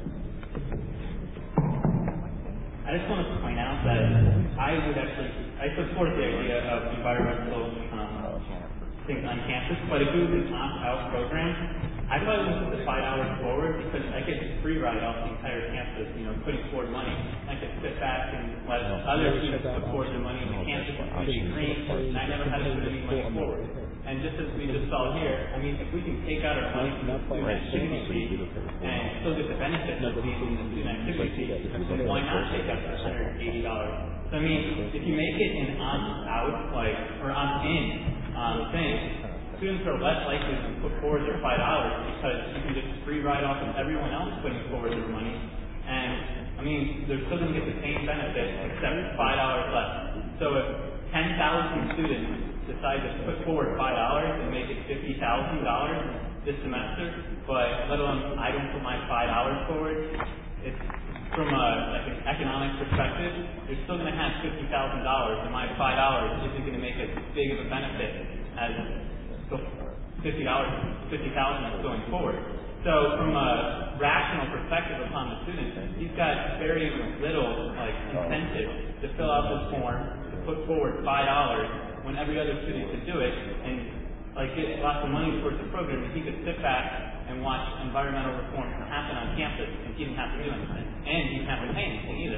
I just want to point out that I would actually, I support the idea of environmental um, things on campus, but if it was an opt-out program, I'd probably want to put the five hours forward because I get a free ride off the entire campus, you know, putting forward money. I could sit back and let other students put forward their money on the campus and be green, and I never had to put any money forward. And just as we just saw here, I mean, if we can take out our money from the student activity fee and still get the benefits of being in the student activity fee, then why not take out the one hundred eighty dollars? So, I mean, if you make it an opt-out, like, or opt-in um, thing, students are less likely to put forward their five dollars because you can just free ride off of everyone else putting forward their money. And, I mean, they're still going to get the same benefit except five dollars less. So if ten thousand students decide to put forward five dollars and make it fifty thousand dollars this semester, but let alone I don't put my five dollars forward, it's from a, like an economic perspective, you're still going to have fifty thousand dollars, and my five dollars isn't going to make as big of a benefit as fifty dollars, fifty thousand dollars going forward. So from a rational perspective upon the student, he's got very little like incentive to fill out this form, to put forward five dollars when every other student could do it and like get lots of money towards the program, and he could sit back and watch environmental reform happen on campus and he didn't have to do anything. And he didn't have to pay anything either.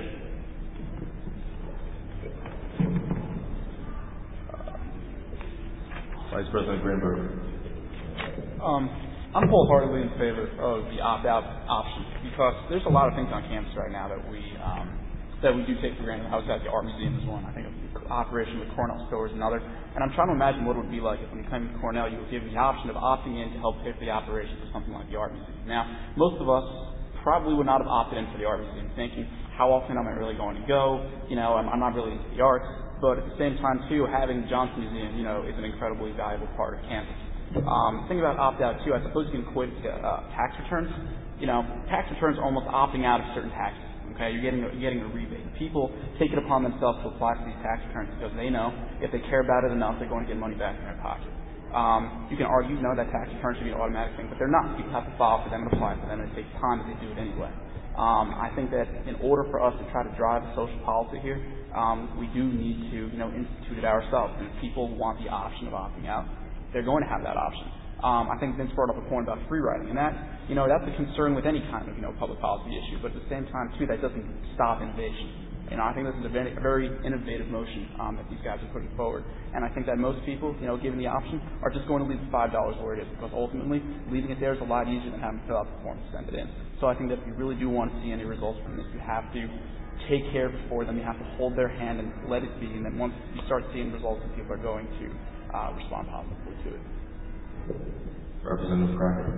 Vice President Greenberg. Um, I'm wholeheartedly in favor of the opt-out option because there's a lot of things on campus right now that we um, that we do take for granted. I was at the Art Museum is one. I think of the operation of the Cornell store is another. And I'm trying to imagine what it would be like if when you came to Cornell, you were given the option of opting in to help pay for the operation for something like the Art Museum. Now, most of us probably would not have opted in for the Art Museum, thinking, how often am I really going to go? You know, I'm, I'm not really into the arts. But at the same time, too, having the Johnson Museum, you know, is an incredibly valuable part of campus. Um, thinking about opt-out, too, I suppose you can equate it to uh, tax returns. You know, tax returns are almost opting out of certain taxes. Okay, you're getting a, you're getting a rebate. People take it upon themselves to apply for these tax returns because they know if they care about it enough, they're going to get money back in their pocket. Um, you can argue, no, that tax returns should be an automatic thing, but they're not. People have to file for them and apply for them, and it takes time, but they do it anyway. Um, I think that in order for us to try to drive a social policy here, um, we do need to, you know, institute it ourselves. And if people want the option of opting out, they're going to have that option. Um, I think Vince brought up a point about free riding, and that, you know, that's a concern with any kind of, you know, public policy issue. But at the same time, too, that doesn't stop innovation. You know, I think this is a very, a very innovative motion um, that these guys are putting forward. And I think that most people, you know, given the option, are just going to leave the five dollars where it is, because ultimately, leaving it there is a lot easier than having to fill out the form to send it in. So I think that if you really do want to see any results from this, you have to take care before them. You have to hold their hand and let it be. And then once you start seeing results, people are going to uh, respond positively to it. Representative Cracker.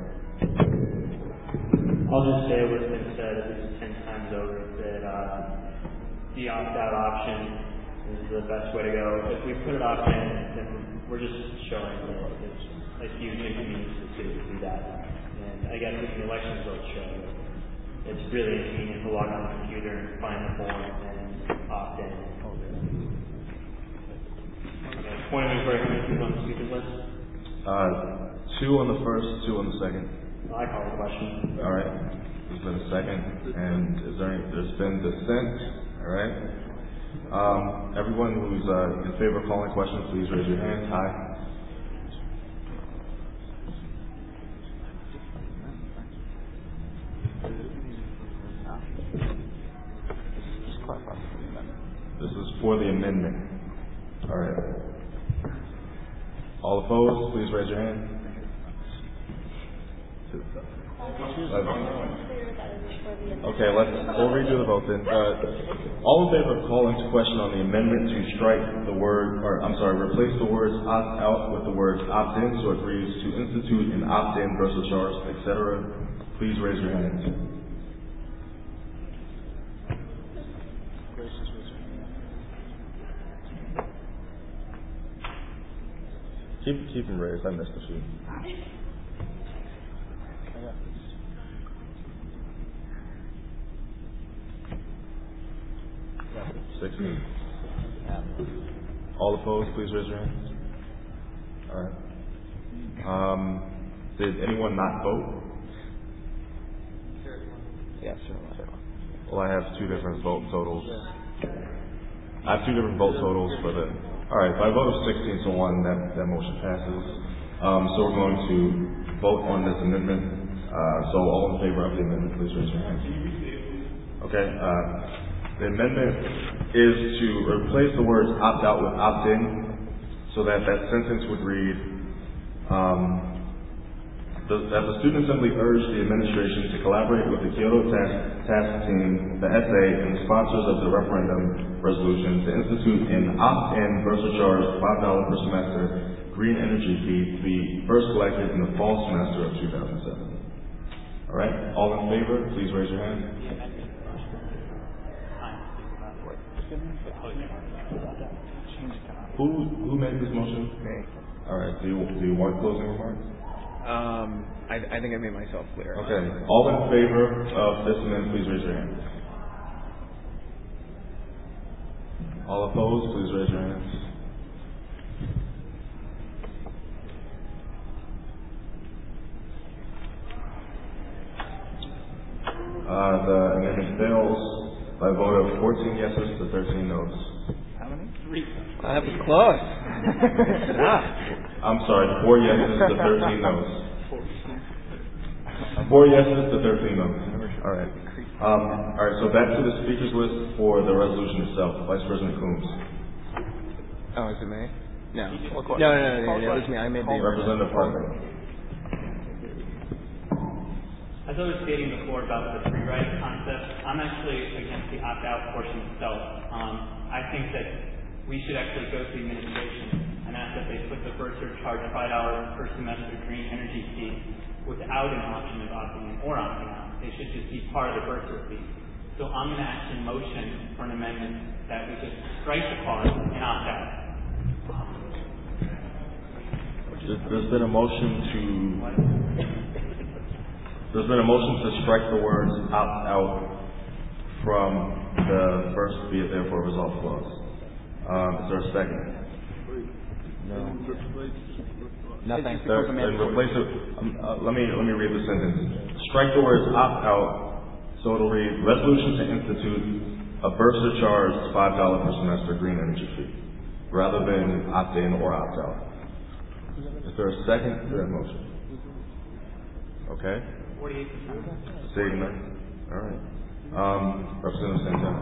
I'll just say what's been said at least ten times over, that uh, the opt-out option is the best way to go. If we put it opt-in, then we're just showing that it's a huge inconvenience to do that. And I guess if the election results show, it's really inconvenient to log on the computer and find the form and opt in. Okay. Point of inquiry, how many people on the speakers list? Uh, two on the first, two on the second. I call the question. All right. There's been a second, and is there any, there's been dissent. All right. Um, everyone who's uh, in favor of calling questions, please raise your hand. Aye. This is for the amendment. All right. All opposed, please raise your hand. Okay, let's we'll redo the vote then. Uh, all in favor of calling to question on the amendment to strike the word, or I'm sorry, replace the words opt out with the words opt in, so it reads to institute an opt in versus charge, et cetera. Please raise your hands. Keep keep them raised. I missed a few. Sixteen. All opposed, please raise your hands. All right. Um, did anyone not vote? Yes, sir. Well, I have two different vote totals. I have two different vote totals for the. All right, by a vote of sixteen to one, that that motion passes. Um, so we're going to vote on this amendment. Uh, so all in favor of the amendment, please raise your hands. Okay. Uh, The amendment is to replace the words opt out with opt in, so that that sentence would read, um, the, that the Student Assembly urged the administration to collaborate with the Kyoto Task, task Team, the S A, and the sponsors of the referendum resolution to institute an opt-in versus charge five dollars per semester green energy fee to be first collected in the fall semester of two thousand seven. All right, all in favor, please raise your hand. Who who made this motion? Me. All right. Do you do you want closing remarks? Um, I, I think I made myself clear. Okay. All in favor of this amendment, please raise your hand. All opposed, please raise your hands. Uh, the amendment fails by a vote of fourteen yeses to thirteen noes. Three. That was close. I'm sorry, four yeses to thirteen noes. Four yeses to thirteen noes. All right. Um, all right, so back to the speakers list for the resolution itself. Vice President Coombs. Oh, is it me? No. No, no, no, no, no, no, it was me. I made the Representative Parker. As I was stating before about the free riding concept, I'm actually against the opt-out portion itself. Um, I think that we should actually go to the administration and ask that they put the birth surcharge five dollars per semester green energy fee without an option of opting in or opting out. They should just be part of the birth cert fee. So I'm going to actually motion for an amendment that we just strike the clause and opt out. There's been a motion to there's been a motion to strike the words opt out from the first be it therefore resolved clause. Um, is there a second? No. Nothing. There, and replace it. Um, uh, let me let me read the sentence. Strike the words opt out, so it'll read resolution to institute a birth surcharge five dollars per semester green energy fee, rather than opt in or opt out. Is there a second to that motion? Okay. Forty-eight percent. Seeing none. All right. Um, Representative Santana.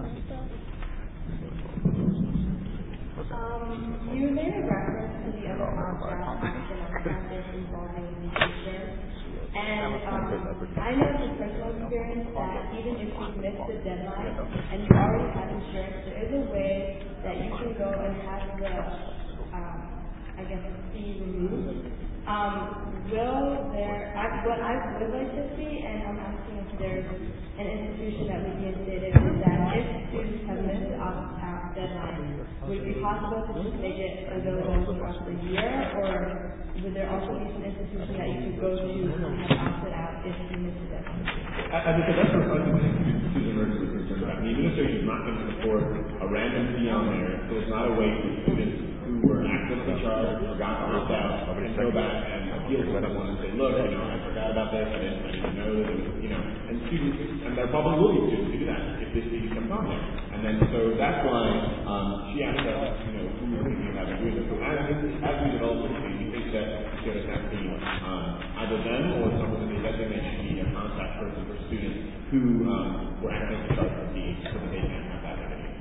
Um, you made a reference to the other opt-out action on campus involving insurance. And um, I know from personal experience that even if you miss the deadline and you already have insurance, there is a way that you can go and have the, um, I guess, fee removed. Um, will there, I, what I would like to see, and I'm asking if there's an institution that would be instated, is that if students have missed the opt-out deadline, would it be possible to just make it available for the rest of the year, or would there also be some institution that you could go to and have opted out if you miss the deadline? As I said, that's precisely what institutions and emergency concerns about. The administration is not going to support a random fee on there, so it's not a way for students who were accidentally charged, forgot to opt out, and go back and appeal to someone and say, look, you know, I forgot about this, I didn't, I didn't know that it was, you know, and students, and there probably will be students who do that if this fee comes on there. And then, so that's why um, she asked us, you know, who we're thinking about doing this. So as, as we develop this fee, we think that we should have seen um, either them or someone that they designate should be a contact person for students who um, were accidentally charged with fees so that they can't have that evidence.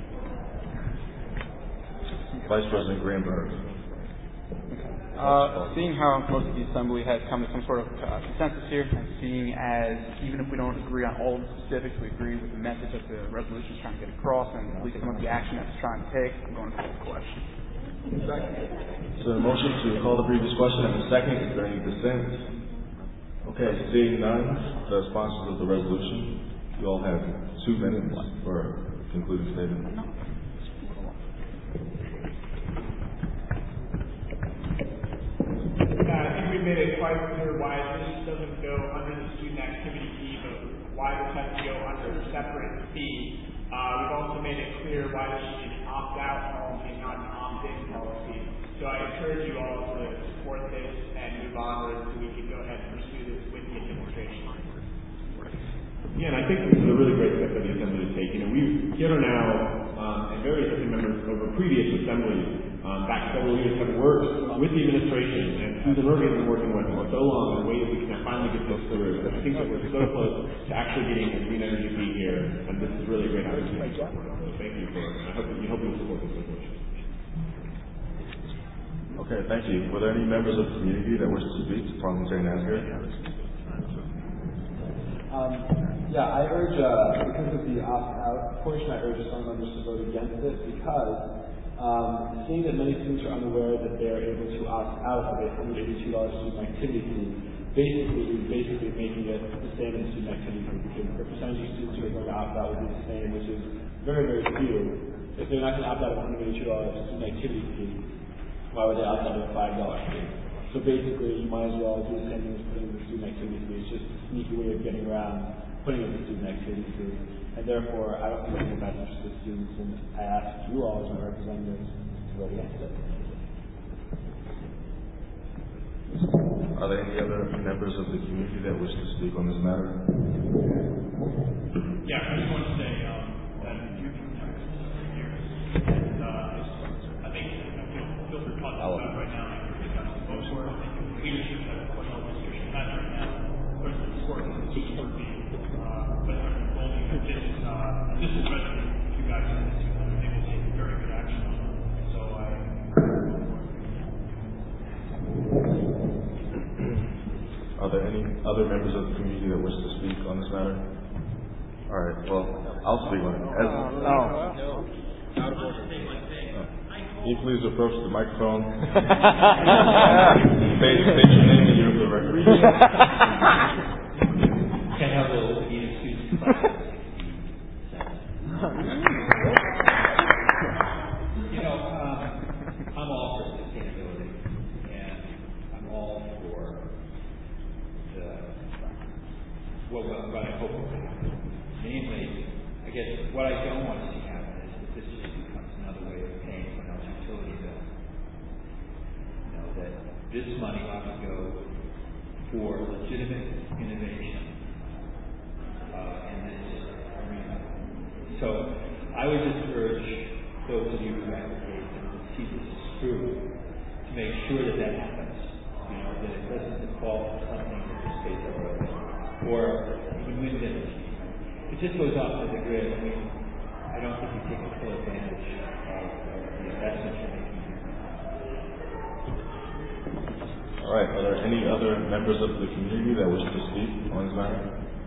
Vice President Greenberg. Uh, seeing how most of the Assembly has come to some sort of uh, consensus here, and seeing as even if we don't agree on all the specifics, we agree with the message that the resolution is trying to get across, and at least some of the action that it's trying to take, I'm going to call the question. So the motion to call the previous question and the second, is there any dissent? Okay, seeing none, the sponsors of the resolution, you all have two minutes for concluding statement. I think we made it quite clear why this doesn't go under the student activity fee, but why this has to go under a separate fee. Uh, we've also made it clear why this should be an opt-out policy, not an opt-in policy. So I encourage you all to support this and move onward so we can go ahead and pursue this with the administration. Yeah, and I think this is a really great step for the Assembly to take. You know, we've, Kyoto now, um, and various other members over previous assemblies, um, back several years, have worked with the administration, and Susan Murphy has been working with for so long in ways we can finally get this through. And I think that we're so close to actually getting a green energy fee here, and this is really a great opportunity. So thank you for, I hope you hope you'll support this resolution. Okay, thank you. Were there any members of the community that wish to speak to Parliamentarian Asbury? Um, yeah, I urge, uh, because of the opt-out portion, I urge some members to vote against it because um, seeing that many students are unaware that they are able to opt out of a one hundred eighty-two dollars student activity fee, basically is basically making it the same as student activity fee because the percentage of students who are going to opt out will be the same, which is very, very few. If they're not going to opt out of a one hundred eighty-two dollars student activity fee, why would they opt out of a five dollars fee? So basically, you might as well do the same thing as putting in the student activity fee. It's just a sneaky way of getting around putting in the student activity fee. And therefore, I don't think it's in the best interest of students, and I ask you all as my representatives to vote against it. Are there any other members of the community that wish to speak on this matter? Yeah, I just want to say um, that you can have years. And uh, I think you know, feel, feel free to talk about that right now. Most were, I think, leadership that what the administration has right now, but the support of the team would be, uh, but I'm holding that this is, uh, this is resonating with you guys and this is, uh, they will take very good action on it. So I, Are there any other members of the community that wish to speak on this matter? All right, well, I'll speak on it. As, Oh. Can you please approach the microphone? state, state your name and your for the record. Can I have a little excuse? You know, um, I'm all for sustainability, and I'm all for the what, what, what I hope will happen. Namely, I guess what I don't want to see happen is that this just becomes another way of paying for an utility bill. You know, that this money ought to go for legitimate innovation uh, in this arena. So I would just urge those of you who advocate and see this through to make sure that that happens. You know, that it doesn't default to something that just stays over or even wind energy. It just goes off to the grid. I mean, I don't think you take the full advantage of, of the investment you're making here. All right. Are there any other members of the community that wish to speak on this matter?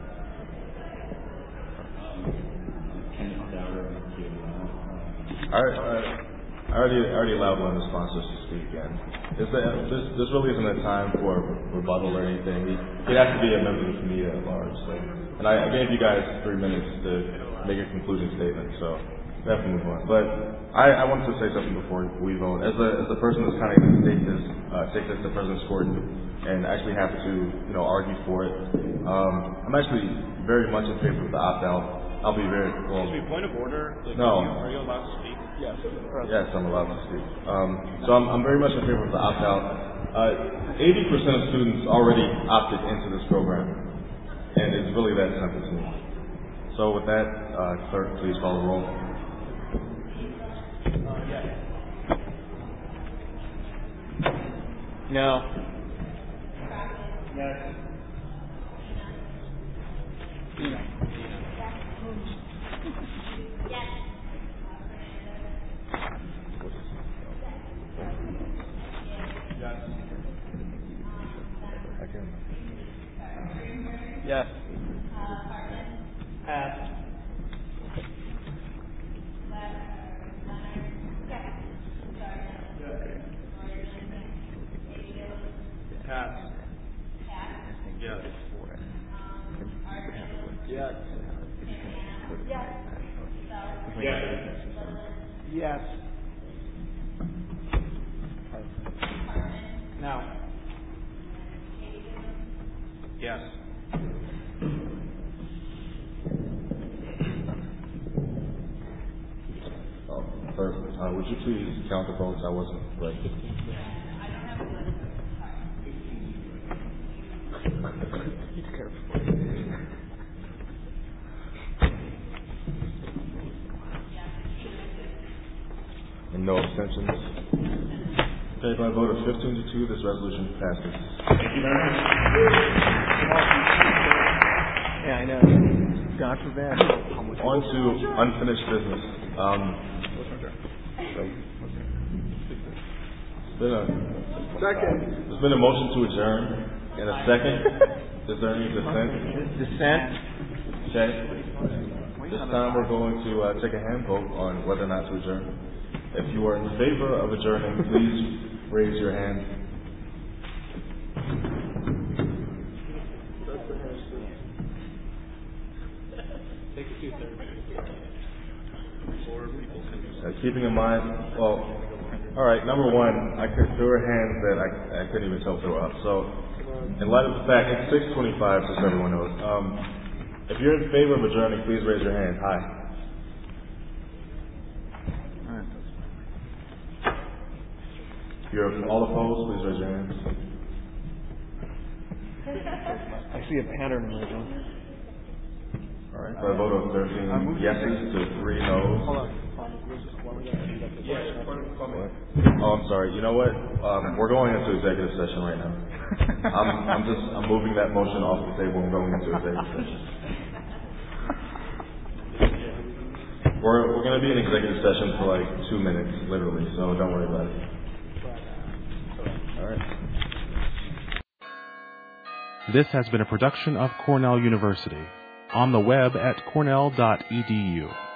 All right. All right. I already, I already allowed one of the sponsors to speak, and this, this, this really isn't a time for rebuttal or anything. It has to be a member of the community at large. So, and I, I gave you guys three minutes to make a concluding statement, so we have to move on. But I, I wanted to say something before we vote. As a, as a person that's kind of going to take this, uh, take this to President's Court and actually have to, you know, argue for it, um, I'm actually very much in favor of the opt-out. I'll be very well. Excuse me, point of order. Like, no. Are you, are you allowed to speak? Yes. Yes, I'm allowed to speak. Um, so I'm, I'm very much in favor of the opt-out. Uh, eighty percent of students already opted into this program, and it's really that simple to me. So with that, uh, clerk, please call the roll. Uh, yes. No. Yes. Yes. Pass. Pass. Yes. Yes. Yes. Yes. No. Yes. Oh, clerk, uh, would you please count the votes? I wasn't right. And no abstentions. Okay, by a vote of fifteen to two, this resolution passes. Thank you very much. Yeah, I know. God forbid. On to unfinished business. Um, it's been a, Second. There's been a motion to adjourn and a second. Is there any dissent? Dissent? Okay. This time we're going to uh, take a hand vote on whether or not to adjourn. If you are in favor of adjourning, please raise your hand. Take a two thirds. Four people can Uh, keeping in mind, well, all right. Number one, I could, there were hands that I, I couldn't even tell if they were up. So, in light of the fact it's six twenty-five, just so everyone knows. Um, if you're in favor of adjourning, please raise your hand. Hi. If you're all opposed, please raise your hands. I see a pattern emerging. All right. By a vote of thirteen yeses to three noes. Hold on. Oh, I'm sorry. You know what? Um, we're going into executive session right now. I'm, I'm just, I'm moving that motion off the table and going into executive session. We're, we're going to be in executive session for like two minutes, literally, so don't worry about it. All right. This has been a production of Cornell University. On the web at cornell dot e d u.